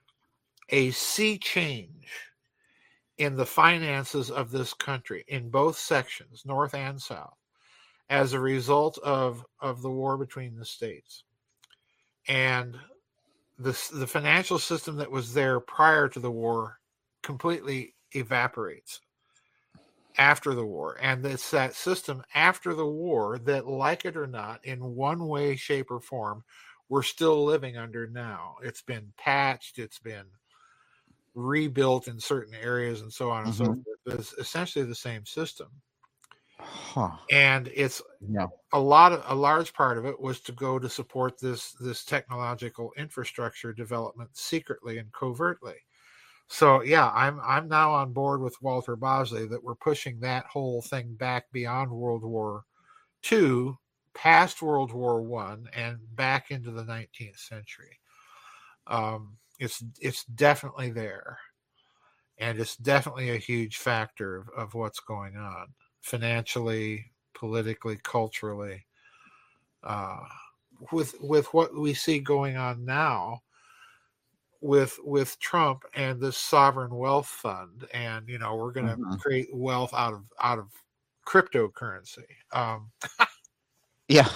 a sea change in the finances of this country in both sections, North and South, as a result of of the war between the states. And the the financial system that was there prior to the war completely evaporates after the war. And it's that system after the war that, like it or not, in one way, shape, or form, we're still living under now. It's been patched, it's been rebuilt in certain areas, and so on and so Mhm. forth. It's essentially the same system. Huh. And it's Yeah. a lot of a large part of it was to go to support this this technological infrastructure development secretly and covertly. So yeah, I'm I'm now on board with Walter Bosley that we're pushing that whole thing back beyond World War Two, past World War One, and back into the nineteenth century. Um, it's it's definitely there, and it's definitely a huge factor of, of what's going on financially, politically, culturally. Uh, with with what we see going on now, with with Trump and this sovereign wealth fund, and you know we're going to Mhm. create wealth out of out of cryptocurrency. Um, Yeah.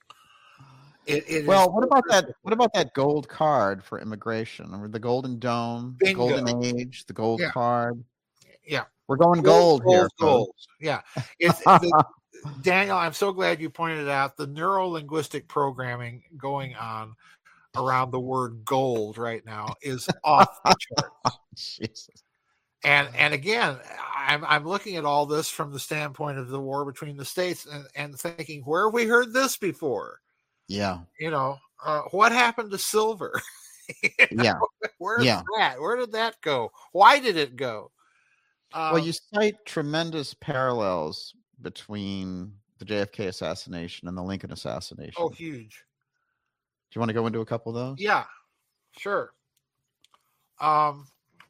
it, it is Well, what so about that? critical. What about that gold card for immigration, or the Golden Dome, the Bingo. Golden Age, the gold Yeah. card? Yeah, We're going gold, gold, here, gold, folks. gold. Yeah, it's the, Daniel. I'm so glad you pointed out the neuro linguistic programming going on around the word gold right now is off the charts. Jesus. And and again, I'm I'm looking at all this from the standpoint of the war between the states, and, and thinking, where have we heard this before? Yeah. You know, uh, what happened to silver? You know, Yeah. where's Yeah. that? Where did that go? Why did it go? Um, Well, you cite tremendous parallels between the J F K assassination and the Lincoln assassination. oh, Do huge. you want to go into a couple of those? Yeah, sure. Um,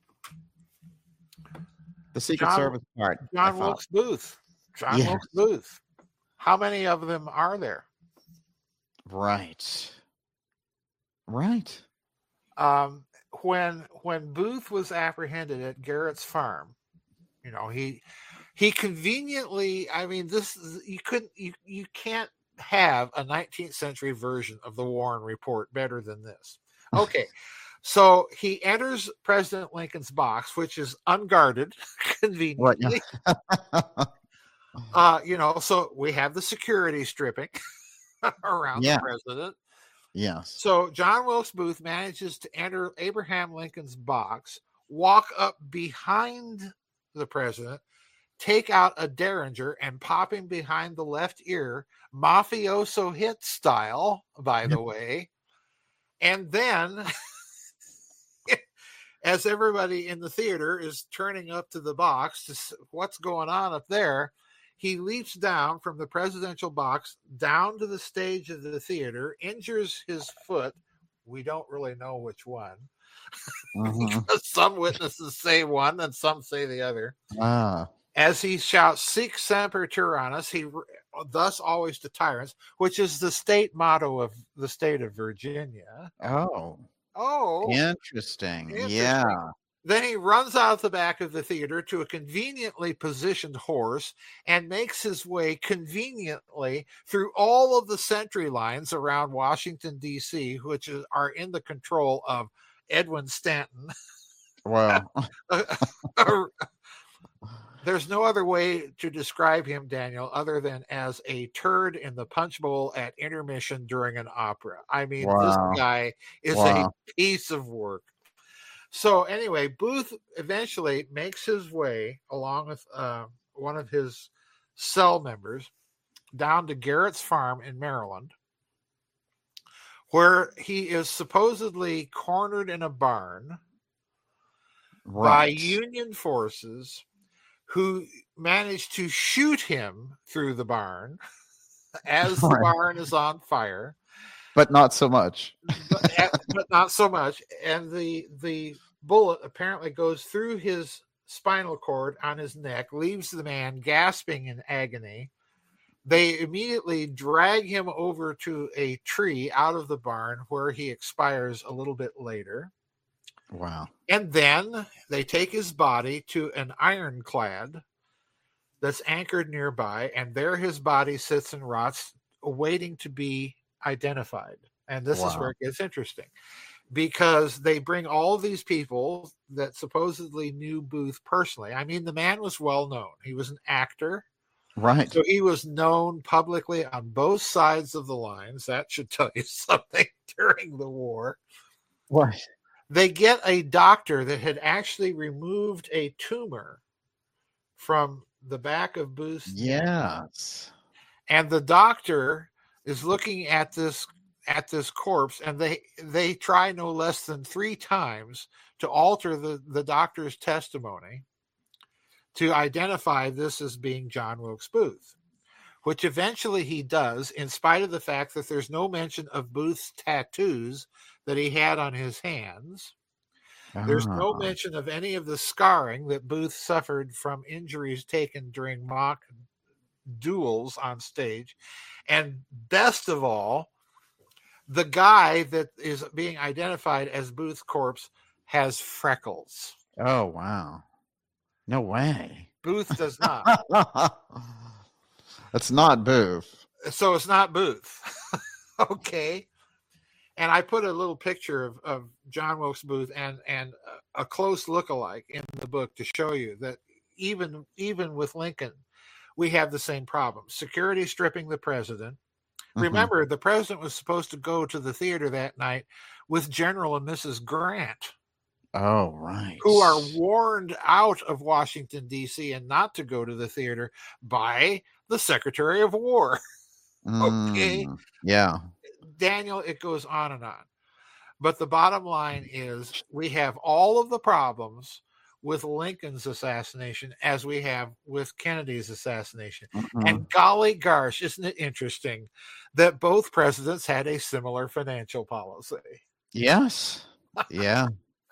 The Secret John- Service part. I John thought. Wilkes Booth. John Yes. Wilkes Booth. How many of them are there? Right. Right. Um, when when Booth was apprehended at Garrett's farm, you know, he he conveniently, I mean, this is- you couldn't you you can't have a nineteenth century version of the Warren Report better than this. Okay. So he enters President Lincoln's box, which is unguarded, Right. conveniently. Uh, you know, so we have the security stripping around Yeah. the president. Yes. So John Wilkes Booth manages to enter Abraham Lincoln's box, walk up behind the president, take out a derringer, and pop him behind the left ear, mafioso hit style, by the way. And then, as everybody in the theater is turning up to the box to s- what's going on up there, he leaps down from the presidential box down to the stage of the theater, injures his foot. We don't really know which one. Mhm. Because some witnesses say one and some say the other. Ah. As he shouts, "Sic semper tyrannis," he thus always to tyrants, which is the state motto of the state of Virginia. Oh. Oh, Interesting. interesting. Yeah. Then he runs out the back of the theater to a conveniently positioned horse and makes his way conveniently through all of the sentry lines around Washington, D C, which is, are in the control of Edwin Stanton, Well. a, a, there's no other way to describe him, Daniel, other than as a turd in the punch bowl at intermission during an opera. I mean, wow. This guy is wow. a piece of work. So anyway, Booth eventually makes his way along with uh, one of his cell members down to Garrett's farm in Maryland, where he is supposedly cornered in a barn right. by Union forces who managed to shoot him through the barn as the right. barn is on fire. But not so much. but, but not so much. And the the bullet apparently goes through his spinal cord on his neck, leaves the man gasping in agony. They immediately drag him over to a tree out of the barn where he expires a little bit later. Wow. And then they take his body to an ironclad that's anchored nearby, and there his body sits and rots, waiting to be identified. And this wow. is where it gets interesting, because they bring all these people that supposedly knew Booth personally. I mean, the man was well known. He was an actor. Right. So he was known publicly on both sides of the lines. That should tell you something during the war. Right. They get a doctor that had actually removed a tumor from the back of Booth's yes. neck. And the doctor is looking at this at this corpse, and they they try no less than three times to alter the, the doctor's testimony to identify this as being John Wilkes Booth, which eventually he does, in spite of the fact that there's no mention of Booth's tattoos that he had on his hands. Uh-huh. There's no mention of any of the scarring that Booth suffered from injuries taken during mock duels on stage. And best of all, the guy that is being identified as Booth's corpse has freckles. Oh, wow. No way. Booth does not. It's not Booth. So it's not Booth. Okay. And I put a little picture of, of John Wilkes Booth and, and a close lookalike in the book to show you that even, even with Lincoln, we have the same problem. Security stripping the president. Mm-hmm. Remember, the president was supposed to go to the theater that night with General and Missus Grant. Oh, right. Who are warned out of Washington, D C and not to go to the theater by the Secretary of War. Okay. Mm, yeah. Daniel, it goes on and on. But the bottom line is we have all of the problems with Lincoln's assassination as we have with Kennedy's assassination. Mm-hmm. And golly gosh, isn't it interesting that both presidents had a similar financial policy? Yes. Yeah.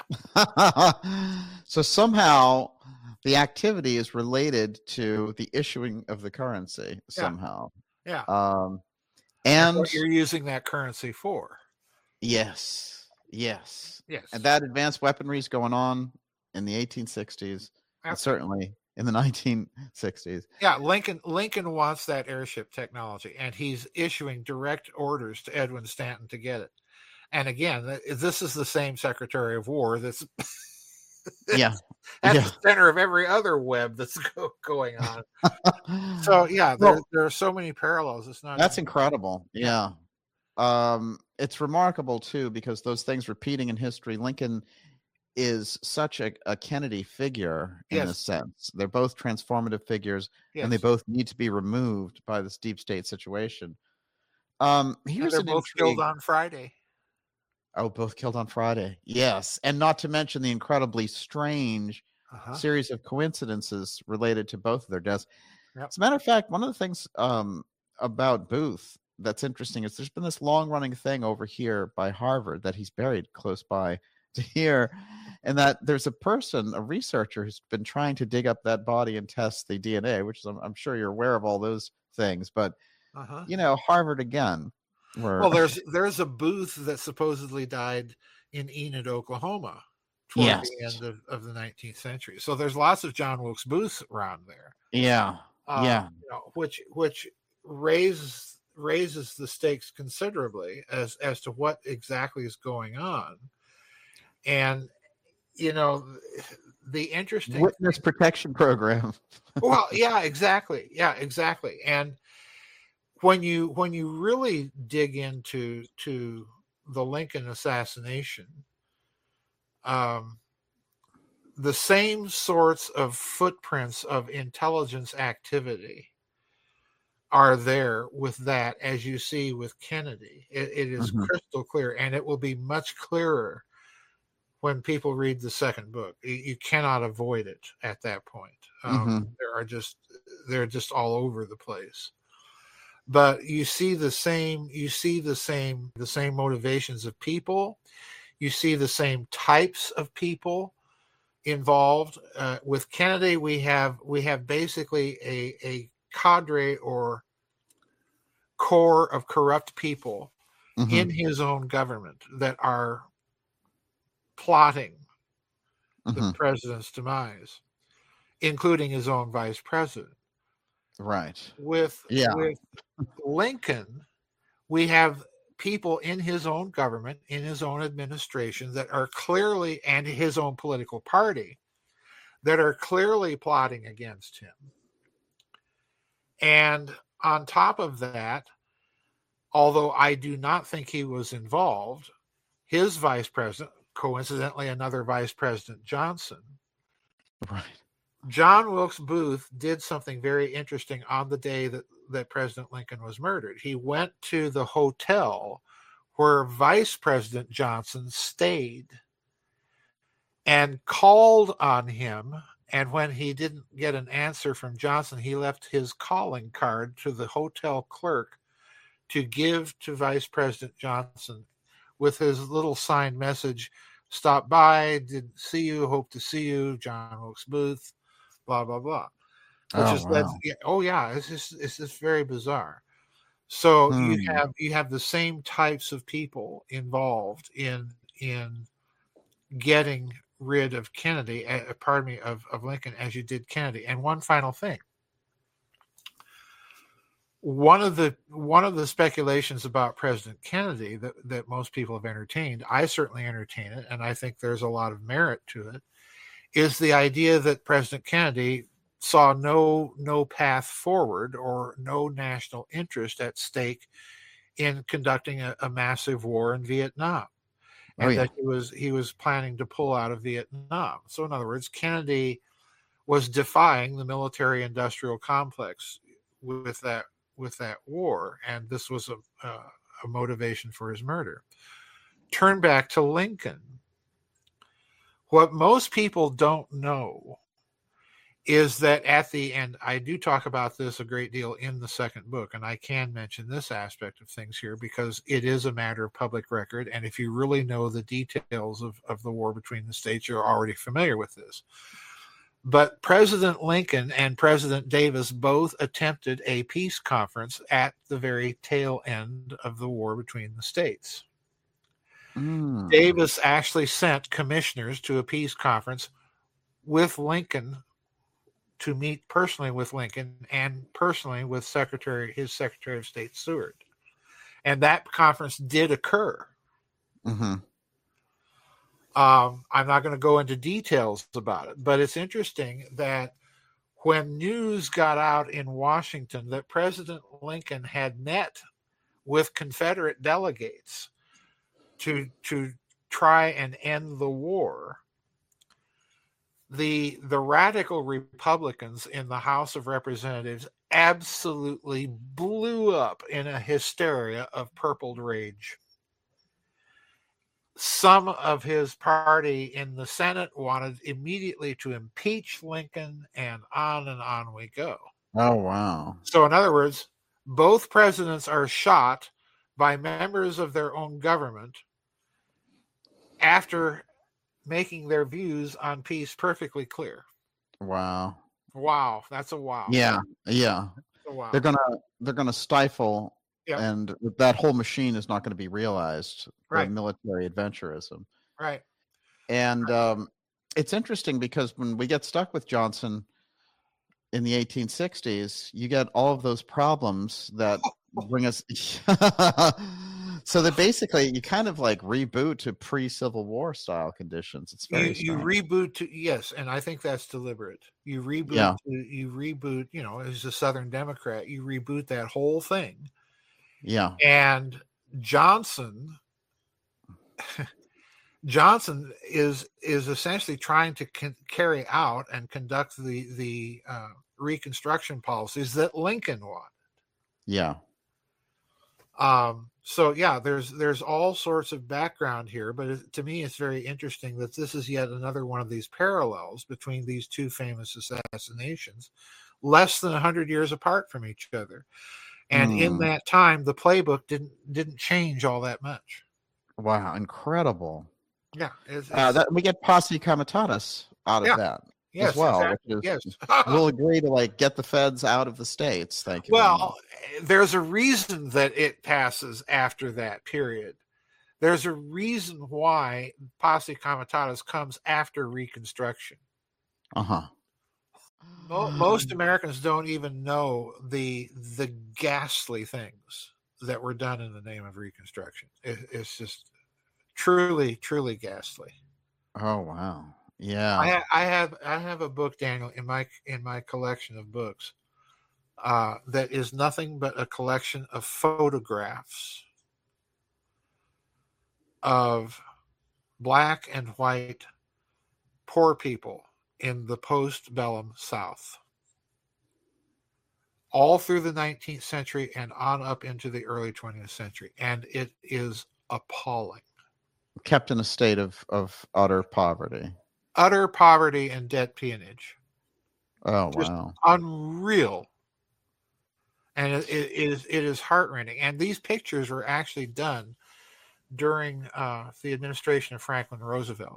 So somehow the activity is related to the issuing of the currency somehow. Yeah. Um, and what you're using that currency for. Yes. Yes. Yes. And that advanced weaponry is going on in the eighteen sixties, and certainly in the nineteen sixties. Yeah, Lincoln Lincoln wants that airship technology, and he's issuing direct orders to Edwin Stanton to get it. And again, this is the same Secretary of War that's yeah at yeah. the center of every other web that's go, going on. So yeah, there, well, there are so many parallels. It's not that's even... incredible. Yeah. Um, it's remarkable too, because those things repeating in history. Lincoln is such a, a Kennedy figure in yes. a sense. They're both transformative figures, yes. and they both need to be removed by this deep state situation. Um, here's and they're an both intrigue. killed on Friday. Oh, both killed on Friday. Yes. And not to mention the incredibly strange uh-huh. series of coincidences related to both of their deaths. Yep. As a matter of fact, one of the things um, about Booth that's interesting is there's been this long running thing over here by Harvard that he's buried close by to here. And that there's a person, a researcher who's been trying to dig up that body and test the D N A, which is, I'm, I'm sure you're aware of all those things. But, uh-huh. you know, Harvard again. Where... Well, there's there's a Booth that supposedly died in Enid, Oklahoma, toward yes. the end of, of the nineteenth century. So there's lots of John Wilkes Booths around there. Yeah, um, yeah. You know, which which raises raises the stakes considerably as as to what exactly is going on. And you know, the interesting witness protection program. well, yeah, exactly. Yeah, exactly. And when you when you really dig into to the Lincoln assassination, um, the same sorts of footprints of intelligence activity are there with that as you see with Kennedy. It, it is Mhm. crystal clear, and it will be much clearer when people read the second book. You, you cannot avoid it at that point. Um, Mhm. there are just they're just all over the place. But you see the same you see the same the same motivations of people. You see the same types of people involved. Uh, with Kennedy, we have we have basically a, a cadre or core of corrupt people Mhm. in his own government that are plotting the Mhm. president's demise, including his own vice president. Right. With Yeah. with Lincoln, we have people in his own government, in his own administration that are clearly, and his own political party, that are clearly plotting against him. And on top of that, although I do not think he was involved, his vice president, coincidentally another Vice President Johnson, Right. John Wilkes Booth did something very interesting on the day that, that President Lincoln was murdered. He went to the hotel where Vice President Johnson stayed and called on him. And when he didn't get an answer from Johnson, he left his calling card to the hotel clerk to give to Vice President Johnson with his little signed message, "Stop by, didn't see you, hope to see you, John Wilkes Booth, blah, blah, blah." Which Oh is led, wow. oh yeah, it's just, it's just very bizarre. So you Hmm. have you have the same types of people involved in in getting rid of Kennedy, uh, pardon me, of, of Lincoln as you did Kennedy. And one final thing. One of the one of the speculations about President Kennedy that, that most people have entertained, I certainly entertain it, and I think there's a lot of merit to it, is the idea that President Kennedy saw no no path forward or no national interest at stake in conducting a, a massive war in Vietnam, Oh and yeah. that he was he was planning to pull out of Vietnam. So in other words, Kennedy was defying the military-industrial complex with that with that war, and this was a, a, a motivation for his murder. Turn back to Lincoln. What most people don't know is that at the end, I do talk about this a great deal in the second book, and I can mention this aspect of things here because it is a matter of public record, and if you really know the details of, of the war between the states, you're already familiar with this. But President Lincoln and President Davis both attempted a peace conference at the very tail end of the war between the states. Mm. Davis actually sent commissioners to a peace conference with Lincoln to meet personally with Lincoln and personally with Secretary his Secretary of State Seward. And that conference did occur. Mm-hmm. Um, I'm not going to go into details about it, but it's interesting that when news got out in Washington that President Lincoln had met with Confederate delegates to to try and end the war, the the radical Republicans in the House of Representatives absolutely blew up in a hysteria of purpled rage. Some of his party in the Senate wanted immediately to impeach Lincoln, and on and on we go. Oh, wow. So, in other words, both presidents are shot by members of their own government after making their views on peace perfectly clear. Wow. Wow, that's a wow. Yeah, yeah. A wow. They're gonna they're gonna stifle, Yep. and that whole machine is not going to be realized. Right. The military adventurism. Right. And um, it's interesting because when we get stuck with Johnson in the eighteen sixties, you get all of those problems that bring us So that basically you kind of like reboot to pre-Civil War style conditions. It's very You you strange. reboot to yes, and I think that's deliberate. You reboot Yeah. to, you reboot, you know, as a Southern Democrat, you reboot that whole thing. Yeah. And Johnson Johnson is is essentially trying to con- carry out and conduct the the uh, Reconstruction policies that Lincoln wanted. Yeah. Um, so yeah, there's there's all sorts of background here, but it, to me, it's very interesting that this is yet another one of these parallels between these two famous assassinations, less than a hundred years apart from each other. And mm. in that time, the playbook didn't didn't change all that much. Wow, incredible! Yeah, it's, it's, uh, that we get posse comitatus out of yeah. that. Yes, as well. Exactly. Which is, yes. We'll agree to like get the feds out of the states. Thank you. Well, there's a reason that it passes after that period. There's a reason why posse comitatus comes after Reconstruction. Uh-huh. Most Americans don't even know the the ghastly things that were done in the name of Reconstruction. It, it's just truly, truly ghastly. Oh wow. Yeah, I, ha- I have I have a book, Daniel, in my in my collection of books uh, that is nothing but a collection of photographs of black and white poor people in the postbellum South, all through the nineteenth century and on up into the early twentieth century, and it is appalling. Kept in a state of of utter poverty. Utter poverty and debt peonage. Oh, Just wow. Unreal. And it, it is it is heartrending. And these pictures were actually done during uh, the administration of Franklin Roosevelt.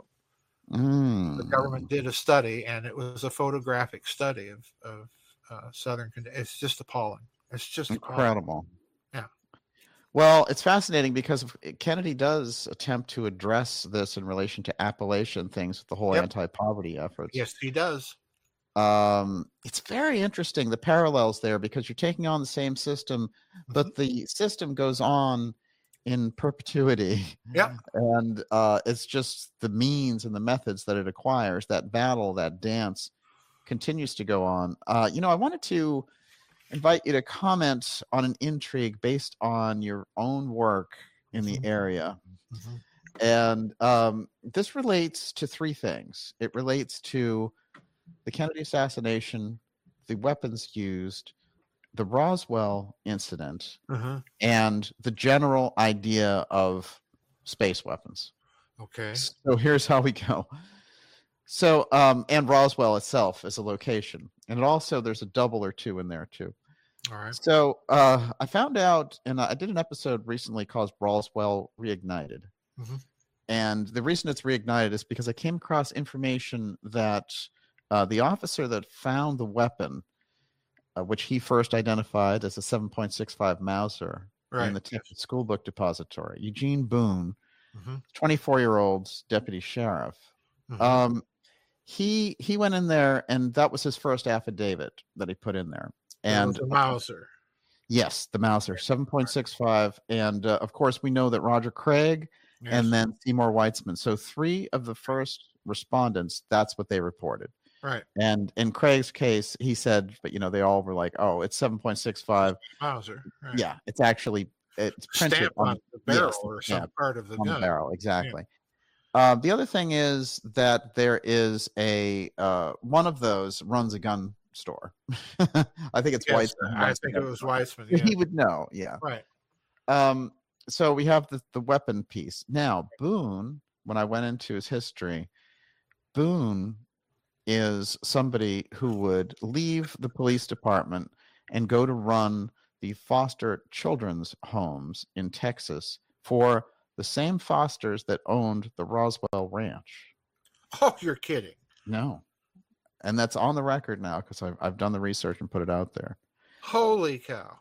Mm. The government did a study, and it was a photographic study of, of uh, Southern. It's just appalling. It's just incredible. Appalling. Yeah. Well, it's fascinating because Kennedy does attempt to address this in relation to Appalachian things with the whole yep. anti-poverty efforts. Yes, he does. Um, it's very interesting, the parallels there, because you're taking on the same system, but mm-hmm. the system goes on in perpetuity. Yeah. And uh, it's just the means and the methods that it acquires, that battle, that dance continues to go on. Uh, you know, I wanted to invite you to comment on an intrigue based on your own work in the area. Mm-hmm. And um, this relates to three things. It relates to the Kennedy assassination, the weapons used, the Roswell incident, mm-hmm. and the general idea of space weapons. Okay. So here's how we go. So, um, and Roswell itself is a location. And it also, there's a double or two in there too. All right. So uh, I found out, and I did an episode recently called Roswell Reignited. Mm-hmm. And the reason it's reignited is because I came across information that uh, the officer that found the weapon, uh, which he first identified as a seven point six five Mauser right. in the Texas School Book Depository, Eugene Boone, mm-hmm. twenty-four-year-old deputy sheriff. Mm-hmm. Um, he he went in there, and that was his first affidavit that he put in there. And the Mauser. Yes, the Mauser, seven point six five. And uh, of course, we know that Roger Craig yes. and then Seymour Weitzman. So three of the first respondents, that's what they reported. Right. And in Craig's case, he said, but you know, they all were like, oh, it's seven point six five. Mauser. Right. Yeah, it's actually it's printed Stamp on, on the barrel yes, or some yeah, part of the on gun. The barrel, exactly. Yeah. Uh, the other thing is that there is a uh, one of those runs a gun store. I think it's yes, Weitzman. I think it was Weitzman. Yeah. He would know. Yeah. Right. Um, so we have the, the weapon piece. Now, Boone, when I went into his history, Boone is somebody who would leave the police department and go to run the foster children's homes in Texas for the same fosters that owned the Roswell Ranch. Oh, you're kidding. No. And that's on the record now because I've, I've done the research and put it out there. Holy cow.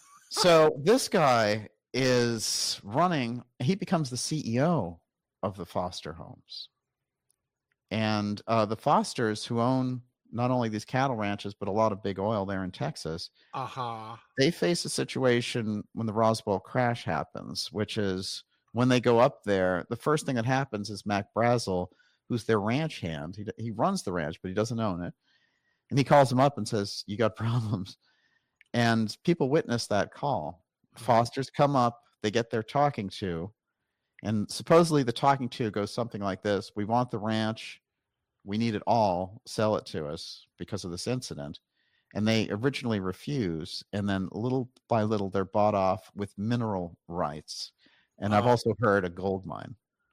So this guy is running, he becomes the C E O of the foster homes. And uh, the Fosters who own not only these cattle ranches, but a lot of big oil there in Texas. Uh-huh. They face a situation when the Roswell crash happens, which is when they go up there, the first thing that happens is Mac Brazel, who's their ranch hand. He, he runs the ranch, but he doesn't own it. And he calls them up and says, you got problems. And people witness that call. Fosters come up, they get their talking to, and supposedly the talking to goes something like this: we want the ranch, we need it all, sell it to us because of this incident. And they originally refuse, and then little by little they're bought off with mineral rights. And I've also heard a gold mine.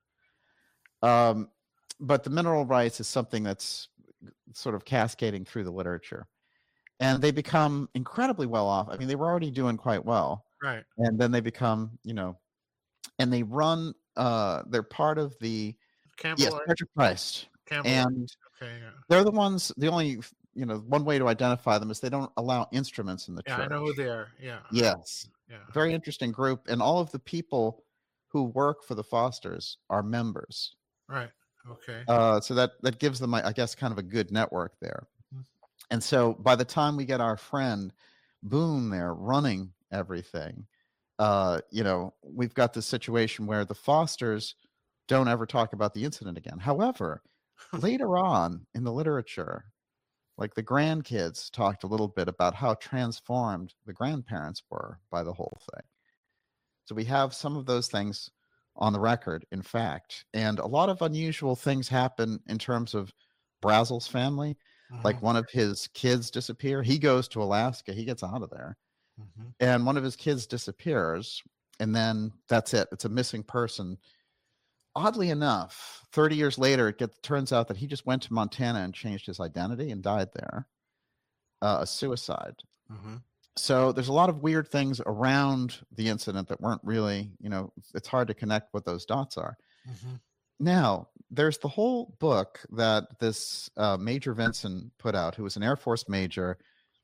Um, but the mineral rights is something that's sort of cascading through the literature. And they become incredibly well off. I mean, they were already doing quite well. Right. And then they become, you know, and they run, uh, they're part of the, Campbell yes, Church of Christ. Campbell. And okay, yeah. they're the ones, the only, you know, one way to identify them is they don't allow instruments in the yeah, church. I know who they are. Yeah. Yes. Yeah. Very interesting group. And all of the people who work for the Fosters are members. Right. Okay. Uh, so that, that gives them, I guess, kind of a good network there. And so by the time we get our friend Boone there running everything, uh, you know, we've got this situation where the Fosters don't ever talk about the incident again. However, later on in the literature, like the grandkids talked a little bit about how transformed the grandparents were by the whole thing. So we have some of those things on the record, in fact, and a lot of unusual things happen in terms of Brazel's family. Mm-hmm. Like one of his kids disappear. He goes to Alaska. He gets out of there. Mm-hmm. And one of his kids disappears. And then that's it. It's a missing person. Oddly enough, thirty years later, it gets, turns out that he just went to Montana and changed his identity and died there. Uh, a suicide. Mm-hmm. So there's a lot of weird things around the incident that weren't really, you know, it's hard to connect what those dots are. Mm-hmm. Now, there's the whole book that this uh, Major Vinson put out, who was an Air Force major,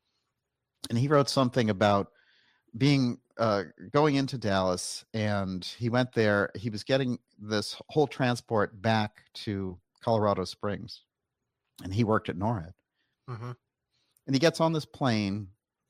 and he wrote something about being uh, going into Dallas, and he went there. He was getting this whole transport back to Colorado Springs, and he worked at NORAD. Mm-hmm. And he gets on this plane,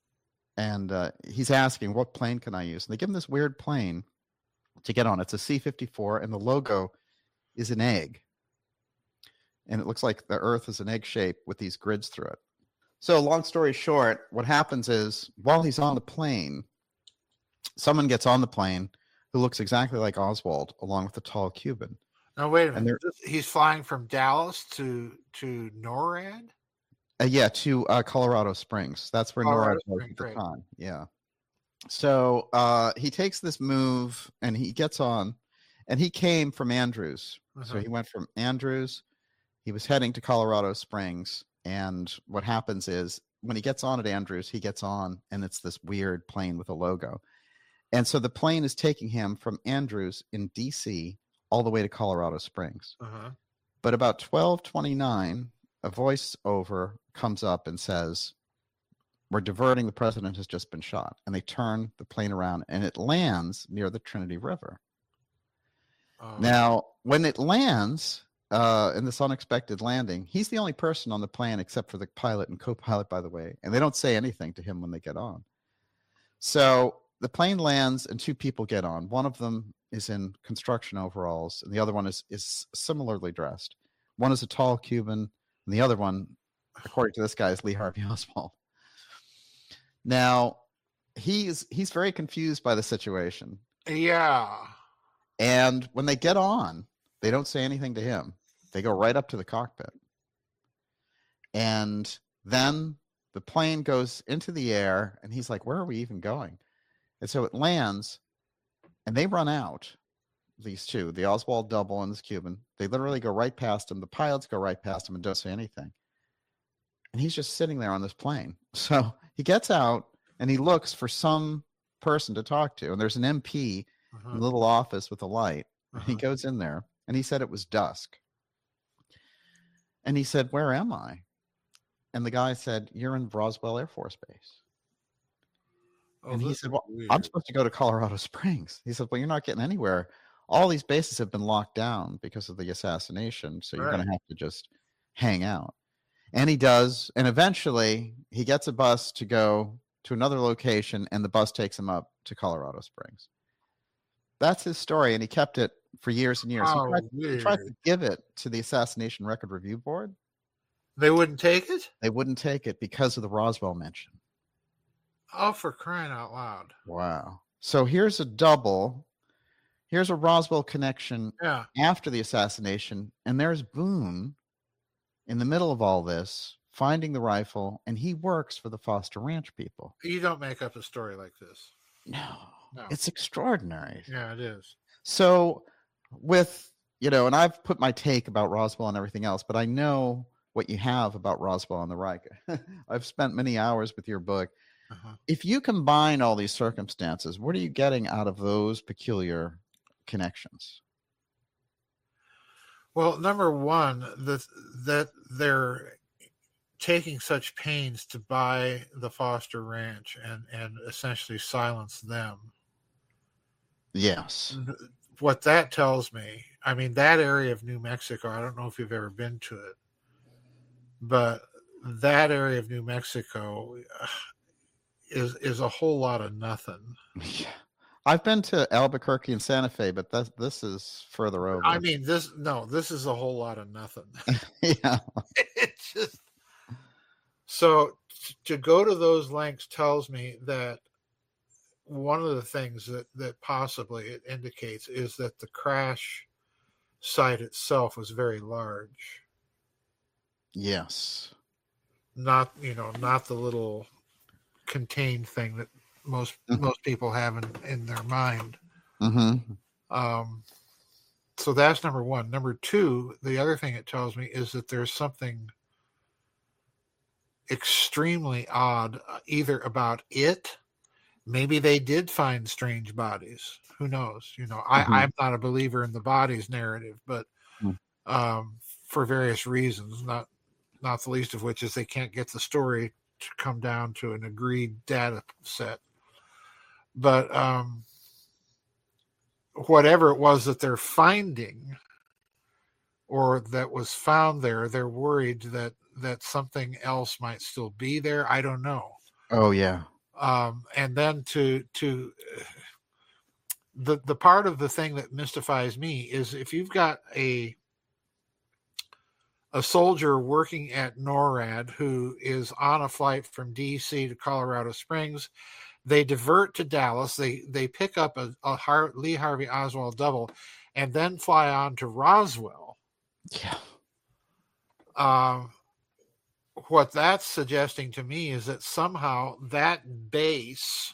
and uh, he's asking, what plane can I use? And they give him this weird plane to get on. It's a C fifty-four, and the logo is an egg. And it looks like the Earth is an egg shape with these grids through it. So long story short, what happens is while he's on the plane, someone gets on the plane who looks exactly like Oswald, along with the tall Cuban. Now, wait a minute. He's flying from Dallas to, to NORAD? Uh, yeah, to uh, Colorado Springs. That's where Colorado NORAD was Springs, at the right. time. Yeah. So uh, he takes this move and he gets on, and he came from Andrews. Uh-huh. So he went from Andrews. He was heading to Colorado Springs. And what happens is when he gets on at Andrews, he gets on, and it's this weird plane with a logo. And so the plane is taking him from Andrews in D C all the way to Colorado Springs. Uh-huh. But about twelve twenty-nine, a voiceover comes up and says, we're diverting, the president has just been shot. And they turn the plane around, and it lands near the Trinity River. Oh. Now, when it lands, uh, in this unexpected landing, he's the only person on the plane except for the pilot and co-pilot, by the way. And they don't say anything to him when they get on. So the plane lands and two people get on. One of them is in construction overalls, and the other one is, is similarly dressed. One is a tall Cuban, and the other one, according to this guy, is Lee Harvey Oswald. Now, he's he's very confused by the situation. Yeah. And when they get on, they don't say anything to him. They go right up to the cockpit. And then the plane goes into the air, and he's like, where are we even going? And so it lands, and they run out, these two, the Oswald double and this Cuban. They literally go right past him. The pilots go right past him and don't say anything. And he's just sitting there on this plane. So he gets out, and he looks for some person to talk to. And there's an M P Uh-huh. in a little office with a light. Uh-huh. He goes in there, and he said it was dusk. And he said, where am I? And the guy said, you're in Roswell Air Force Base. Oh, And he this said, is well, weird. I'm supposed to go to Colorado Springs. He said, well, you're not getting anywhere. All these bases have been locked down because of the assassination, so you're Right. going to have to just hang out. And he does. And eventually he gets a bus to go to another location, and the bus takes him up to Colorado Springs. That's his story, and he kept it for years and years. Oh, he, tried, he tried to weird. give it to the Assassination Record Review Board. They wouldn't take it? They wouldn't take it because of the Roswell mention. Oh, for crying out loud. Wow. So here's a double. Here's a Roswell connection Yeah. after the assassination, and there's Boone in the middle of all this, finding the rifle, and he works for the Foster Ranch people. You don't make up a story like this. No, No. it's extraordinary. Yeah, it is. So with, you know, and I've put my take about Roswell and everything else, but I know what you have about Roswell and the Reich. I've spent many hours with your book. Uh-huh. If you combine all these circumstances, what are you getting out of those peculiar connections? Well, number one, that that they're taking such pains to buy the Foster Ranch and, and essentially silence them. Yes. What that tells me, I mean, that area of New Mexico, I don't know if you've ever been to it, but that area of New Mexico is is a whole lot of nothing. Yeah. I've been to Albuquerque and Santa Fe, but that this is further over. I mean, this no, this is a whole lot of nothing. Yeah. It's just so to go to those lengths tells me that one of the things that that possibly it indicates is that the crash site itself was very large. Yes. Not, you know, not the little contained thing that most mm-hmm. most people have in, in their mind. Mm-hmm. Um, so that's number one. Number two, the other thing it tells me is that there's something extremely odd, either about it. Maybe they did find strange bodies. Who knows? You know, I, mm-hmm. I'm not a believer in the bodies narrative, but mm-hmm. um, for various reasons, not not the least of which is they can't get the story to come down to an agreed data set. But um, whatever it was that they're finding or that was found there, they're worried that, that something else might still be there. I don't know. Oh, yeah. Um, and then to to the the part of the thing that mystifies me is if you've got a a soldier working at NORAD who is on a flight from D C to Colorado Springs, they divert to Dallas, they they pick up a, a Har- Lee Harvey Oswald double, and then fly on to Roswell. Yeah. Um. What that's suggesting to me is that somehow that base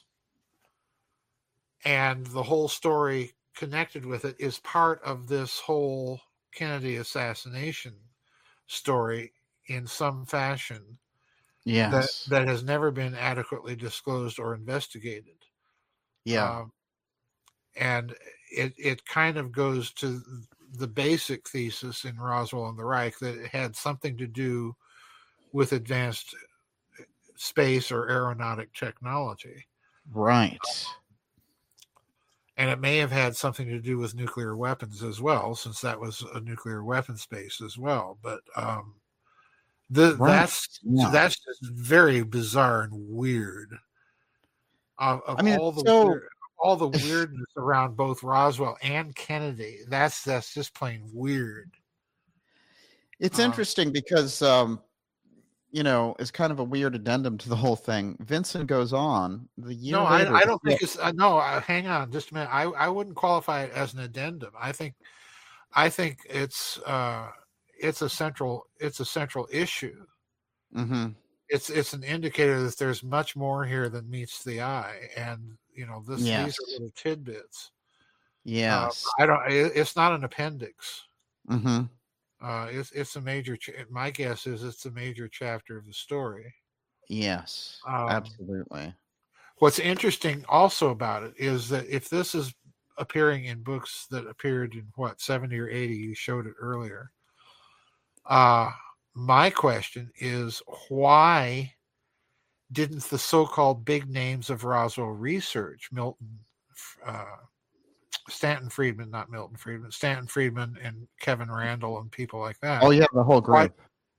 and the whole story connected with it is part of this whole Kennedy assassination story in some fashion. Yes. That, that has never been adequately disclosed or investigated. Yeah. Um, and it, it kind of goes to the basic thesis in Roswell and the Reich that it had something to do with advanced space or aeronautic technology. Right. And it may have had something to do with nuclear weapons as well, since that was a nuclear weapons base as well. But um, the, right. that's yeah. that's just very bizarre and weird. Of, of I mean, all the so... weird, all the weirdness around both Roswell and Kennedy, that's that's just plain weird. It's um, interesting because um, you know, is kind of a weird addendum to the whole thing. Vincent goes on the year. No, later, I, I don't think it's uh, no. Uh, hang on, just a minute. I, I wouldn't qualify it as an addendum. I think, I think it's uh, it's a central it's a central issue. Mm-hmm. It's it's an indicator that there's much more here than meets the eye, and you know this yes. these are little tidbits. Yes, uh, I don't. It, it's not an appendix. Mm-hmm. Uh, it's it's a major. Ch- my guess is it's a major chapter of the story. Yes, um, absolutely. What's interesting also about it is that if this is appearing in books that appeared in what seventy or eighty, you showed it earlier. Uh, my question is why didn't the so-called big names of Roswell research, Milton, uh, Stanton Friedman, not Milton Friedman, Stanton Friedman and Kevin Randall and people like that. Oh yeah, the whole group. Why,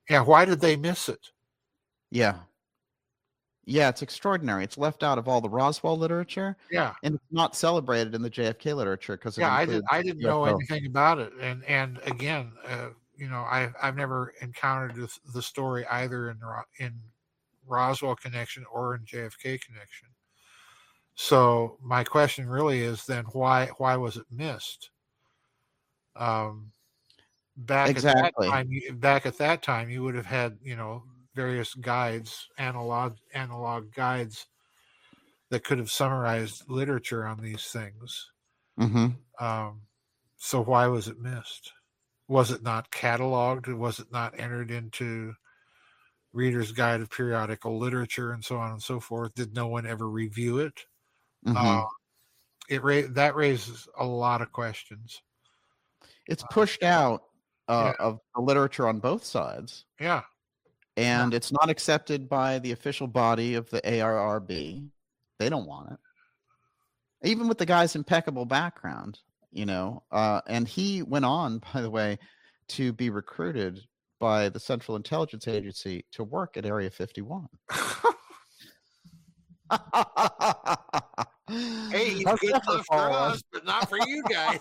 Yeah, why did they miss it? Yeah. Yeah, it's extraordinary. It's left out of all the Roswell literature, Yeah. and it's not celebrated in the J F K literature because it Yeah, I did. includes I didn't know U F O. anything about it, and and again, uh, you know, I've I've never encountered the, the story either in in Roswell connection or in J F K connection. So my question really is then why why was it missed? Um, back Exactly. at that time, back at that time, you would have had you know various guides, analog analog guides that could have summarized literature on these things. Mm-hmm. Um, so why was it missed? Was it not cataloged? Was it not entered into Reader's Guide of Periodical Literature and so on and so forth? Did no one ever review it? Mm-hmm. Uh, it ra- that raises a lot of questions. It's pushed out uh, yeah. of the literature on both sides. Yeah. And yeah. It's not accepted by the official body of the A R R B. They don't want it. Even with the guy's impeccable background, you know, uh, and he went on, by the way, to be recruited by the Central Intelligence Agency to work at Area fifty-one. Hey, he's good enough for us, but not for you guys.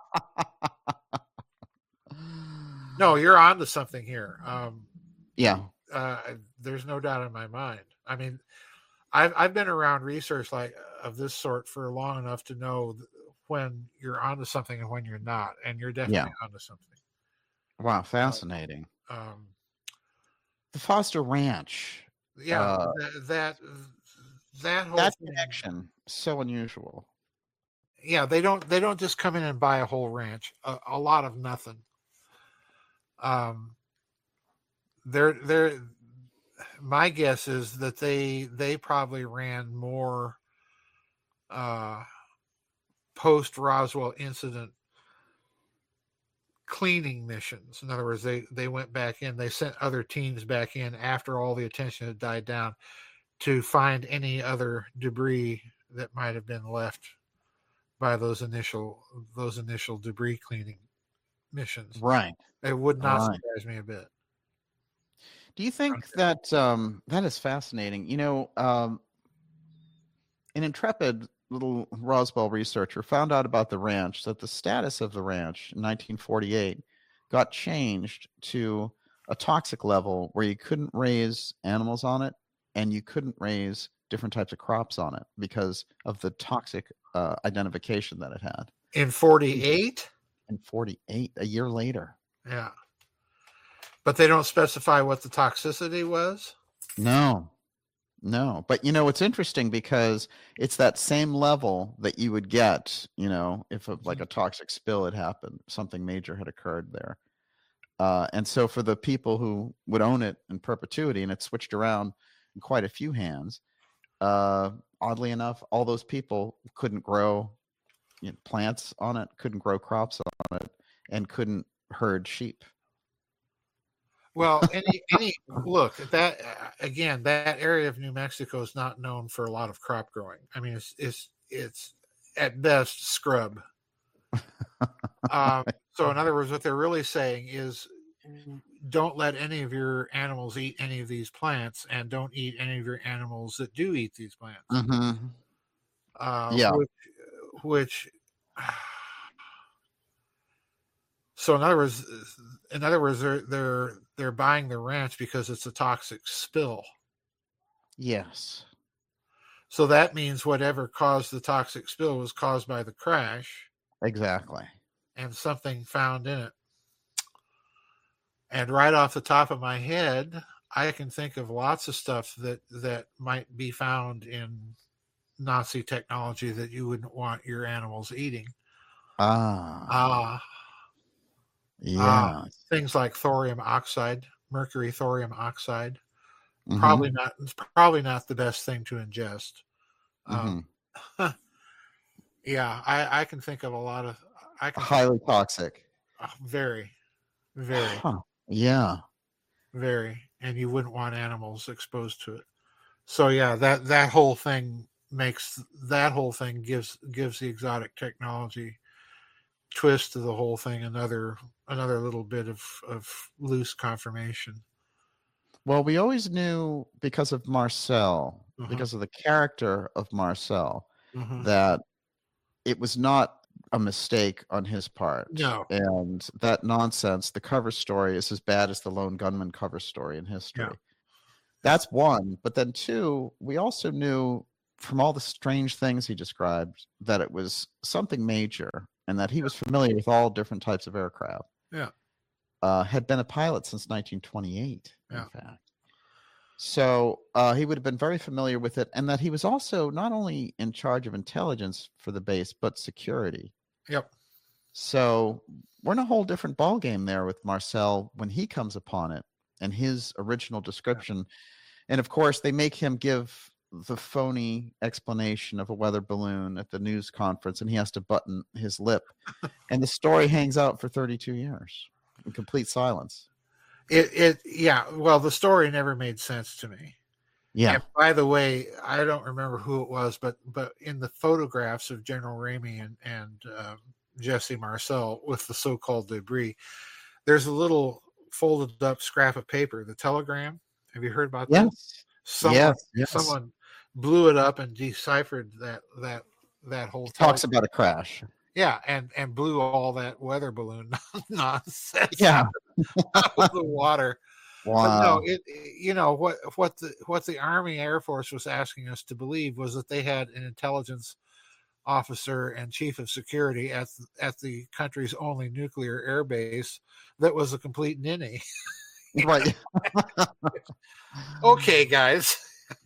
No, you're on to something here. Um, yeah. Uh, there's no doubt in my mind. I mean, I've I've been around research like of this sort for long enough to know when you're onto something and when you're not, and you're definitely yeah. onto something. Wow, fascinating. Um, um, the Foster Ranch. Yeah, uh, that that that whole that thing, connection so unusual. Yeah, they don't they don't just come in and buy a whole ranch. A, a lot of nothing. Um. They're they're my guess is that they they probably ran more uh, post Roswell incident cleaning missions. In other words, they they went back in, they sent other teams back in after all the attention had died down to find any other debris that might have been left by those initial those initial debris cleaning missions. Right. It would not right. surprise me a bit. Do you think okay. that um, that is fascinating? You know, um, an intrepid little Roswell researcher found out about the ranch, that the status of the ranch in nineteen forty-eight got changed to a toxic level where you couldn't raise animals on it and you couldn't raise different types of crops on it because of the toxic uh, identification that it had. In forty-eight? In forty-eight, a year later. Yeah. But they don't specify what the toxicity was? No, no. But, you know, it's interesting because it's that same level that you would get, you know, if a, like a toxic spill had happened, something major had occurred there. Uh, and so for the people who would own it in perpetuity, and it switched around in quite a few hands, uh, oddly enough, all those people couldn't grow you know, plants on it, couldn't grow crops on it, and couldn't herd sheep. Well, any any look that again, that area of New Mexico is not known for a lot of crop growing. I mean, it's it's it's at best scrub. um, so, in other words, what they're really saying is, don't let any of your animals eat any of these plants, and don't eat any of your animals that do eat these plants. Mm-hmm. Uh, yeah. Which, which so in other words, in other words, they're they're they're buying the ranch because it's a toxic spill. Yes. So that means whatever caused the toxic spill was caused by the crash. Exactly. And something found in it. And right off the top of my head, I can think of lots of stuff that that might be found in Nazi technology that you wouldn't want your animals eating. Ah. Ah. Uh, Yeah. Uh, things like thorium oxide, mercury thorium oxide. Mm-hmm. Probably not. It's probably not the best thing to ingest. Mm-hmm. Um, yeah, I, I can think of a lot of. I can highly of, toxic. Uh, very, very. Huh. Yeah. Very, and you wouldn't want animals exposed to it. So yeah, that that whole thing makes that whole thing gives gives the exotic technology twist to the whole thing another another little bit of of loose confirmation. Well, we always knew because of Marcel, Mhm. because of the character of Marcel, Mhm. that it was not a mistake on his part. No. And that nonsense, the cover story is as bad as the Lone Gunman cover story in history. Yeah. That's one. But then two, we also knew from all the strange things he described that it was something major and that he was familiar with all different types of aircraft. Yeah. Uh, had been a pilot since nineteen twenty-eight, Yeah. in fact. So uh, he would have been very familiar with it, and that he was also not only in charge of intelligence for the base, but security. Yep. So we're in a whole different ballgame there with Marcel when he comes upon it and his original description. Yeah. And of course, they make him give the phony explanation of a weather balloon at the news conference, and he has to button his lip. And the story hangs out for thirty-two years in complete silence. It, it, yeah. Well, the story never made sense to me. Yeah. And by the way, I don't remember who it was, but but in the photographs of General Ramey and and um, Jesse Marcel with the so-called debris, there's a little folded up scrap of paper, the telegram. Have you heard about that? Yes. Someone, yes, yes. someone blew it up and deciphered that that that whole. Talks about a crash. Yeah, and and blew all that weather balloon nonsense. Yeah. out of the water. Wow. But no, it you know what what the what the Army Air Force was asking us to believe was that they had an intelligence officer and chief of security at at the country's only nuclear air base that was a complete ninny. Right. Okay, guys.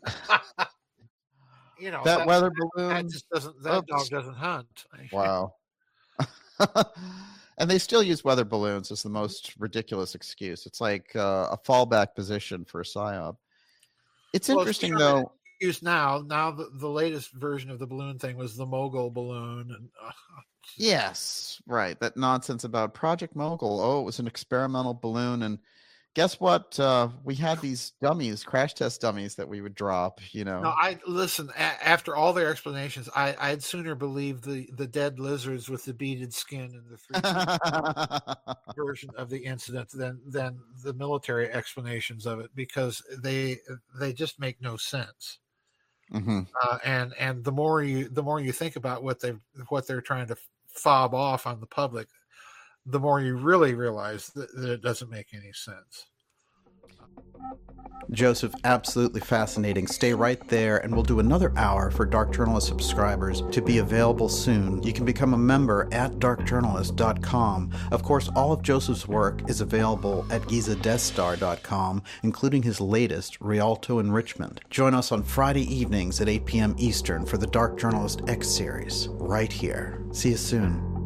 You know that, that weather balloon that just doesn't that oops. dog doesn't hunt. Wow. And they still use weather balloons as the most ridiculous excuse. It's like uh, a fallback position for a psyop. It's well, interesting, it's though. Used now, now the, the latest version of the balloon thing was the Mogul balloon. And, uh, yes, right. That nonsense about Project Mogul. Oh, it was an experimental balloon. And guess what? Uh, we had these dummies, crash test dummies that we would drop, you know. No, I listen, a, after all their explanations, I, I'd sooner believe the, the dead lizards with the beaded skin and the three version of the incident than than the military explanations of it, because they they just make no sense. Mm-hmm. Uh, and and the more you the more you think about what they what they're trying to fob off on the public, the more you really realize that, that it doesn't make any sense. Joseph, absolutely fascinating. Stay right there, and we'll do another hour for Dark Journalist subscribers to be available soon. You can become a member at dark journalist dot com. Of course, all of Joseph's work is available at giza death star dot com, including his latest, Rialto Enrichment. Join us on Friday evenings at eight p.m. Eastern for the Dark Journalist X series, right here. See you soon.